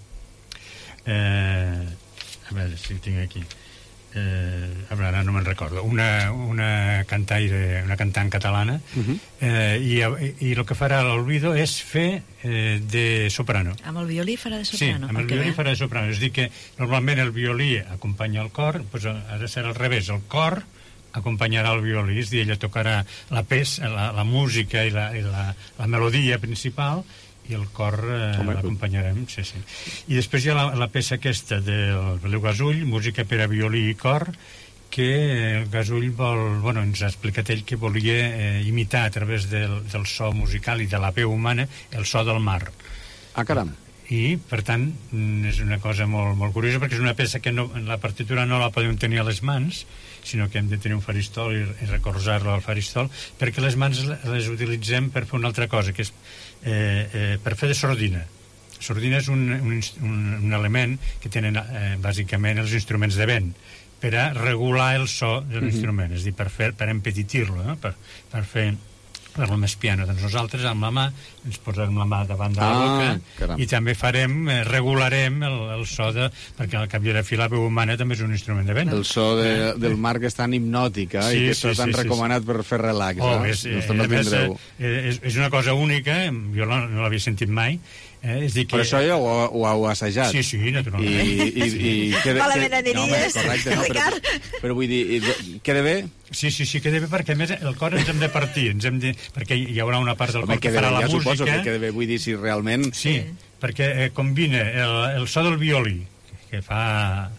eh, a veure si tinc aquí eh, a veure, ara no me'n recordo una, una cantaire, una cantant catalana uh -huh. eh, i, i el que farà l'Olvido és fer eh, de soprano. Amb el violí farà de soprano? Sí, amb el violí bé. farà de soprano, és a dir que normalment el violí acompanya el cor, doncs ara serà al revés, el cor acompanyarà el violí, és a dir, ella tocarà la peça, la, la música i, la, i la, la melodia principal i el cor eh, l'acompanyarem, sí, sí. I després hi ha la, la peça aquesta del Feliu Gasull, música per a violí i cor, que el Gasull vol, bueno, ens ha explicat ell que volia eh, imitar a través del, del so musical i de la veu humana el so del mar. Ah, caram. I, per tant, és una cosa molt, molt curiosa, perquè és una peça que no, en la partitura no la podem tenir a les mans, sinó que hem de tenir un faristol i, i recolzar-lo al faristol, perquè les mans les utilitzem per fer una altra cosa, que és eh, eh, per fer de sordina. Sordina és un, un, un, un element que tenen eh, bàsicament els instruments de vent, per a regular el so de l'instrument, mm-hmm. és a dir, per, fer, per empetitir-lo, no? per, per fer per més piano. Doncs nosaltres amb la mà ens posarem la mà davant de la ah, boca caram. i també farem, eh, regularem el, el so de, perquè al cap i a la fi la veu humana també és un instrument de vent. El so de, eh? del mar que és tan hipnòtica sí, i que està sí, tan sí, recomanat sí. per fer relax. Oh, eh? és, eh, no més, eh, és, és una cosa única, jo no, no l'havia sentit mai. Eh, és dir que... Però això ja ho, ho heu assajat. Sí, sí, naturalment. I, i, i queda, Malament no, correcte, no, però, però vull dir, queda bé? Sí, sí, sí, queda bé, perquè a més el cor ens hem de partir, ens hem de, perquè hi haurà una part del Home, cor que farà bé, la ja música. Suposo que queda bé, vull dir, si realment... Sí, perquè eh, combina el, el so del violí, que fa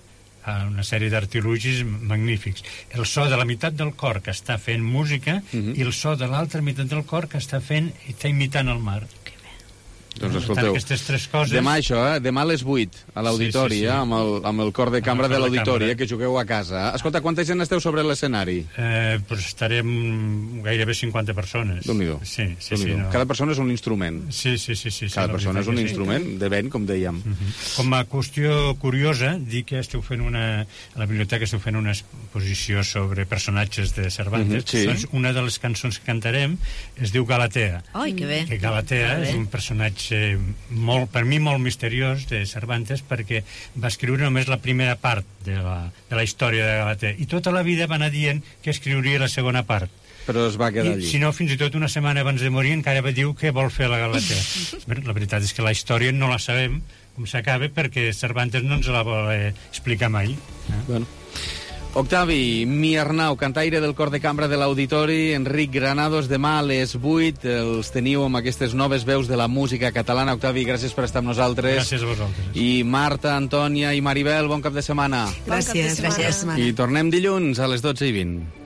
a una sèrie d'artilugis magnífics. El so de la meitat del cor que està fent música uh-huh. i el so de l'altra meitat del cor que està fent i està imitant el mar. Doncs escolteu, tres coses... demà això, eh? demà a les vuit a l'auditori, sí, sí, sí. eh? amb, el, amb el cor de cambra de l'auditori, eh? que jugueu a casa. Escolta, quanta gent esteu sobre l'escenari? Eh, pues estarem gairebé cinquanta persones. Déu-n'hi-do. Sí, sí, sí, no. Cada persona és un instrument. Sí, sí, sí. sí Cada sí, persona és un sí. instrument de vent, com dèiem. Uh -huh. Com a qüestió curiosa, dir que esteu fent una... a la biblioteca esteu fent una exposició sobre personatges de Cervantes. Uh -huh, sí. Doncs una de les cançons que cantarem es diu Galatea. Ai, que bé. Que Galatea és un personatge... molt, per mi molt misteriós de Cervantes, perquè va escriure només la primera part de la, de la història de Galatea i tota la vida va anar dient que escriuria la segona part, però es va quedar allí. I, si no, fins i tot una setmana abans de morir encara va dir què vol fer la Galatea. La veritat és que la història no la sabem com s'acaba, perquè Cervantes no ens la vol explicar mai. Eh? Bueno. Octavi, Mi Arnau, cantaire del cor de cambra de l'Auditori, Enric Granados, demà a les vuit els teniu amb aquestes noves veus de la música catalana. Octavi, gràcies per estar amb nosaltres. Gràcies a vosaltres. I Marta, Antònia i Maribel, bon cap de setmana. Gràcies, bon cap de setmana. gràcies. I tornem dilluns a les dotze i vint.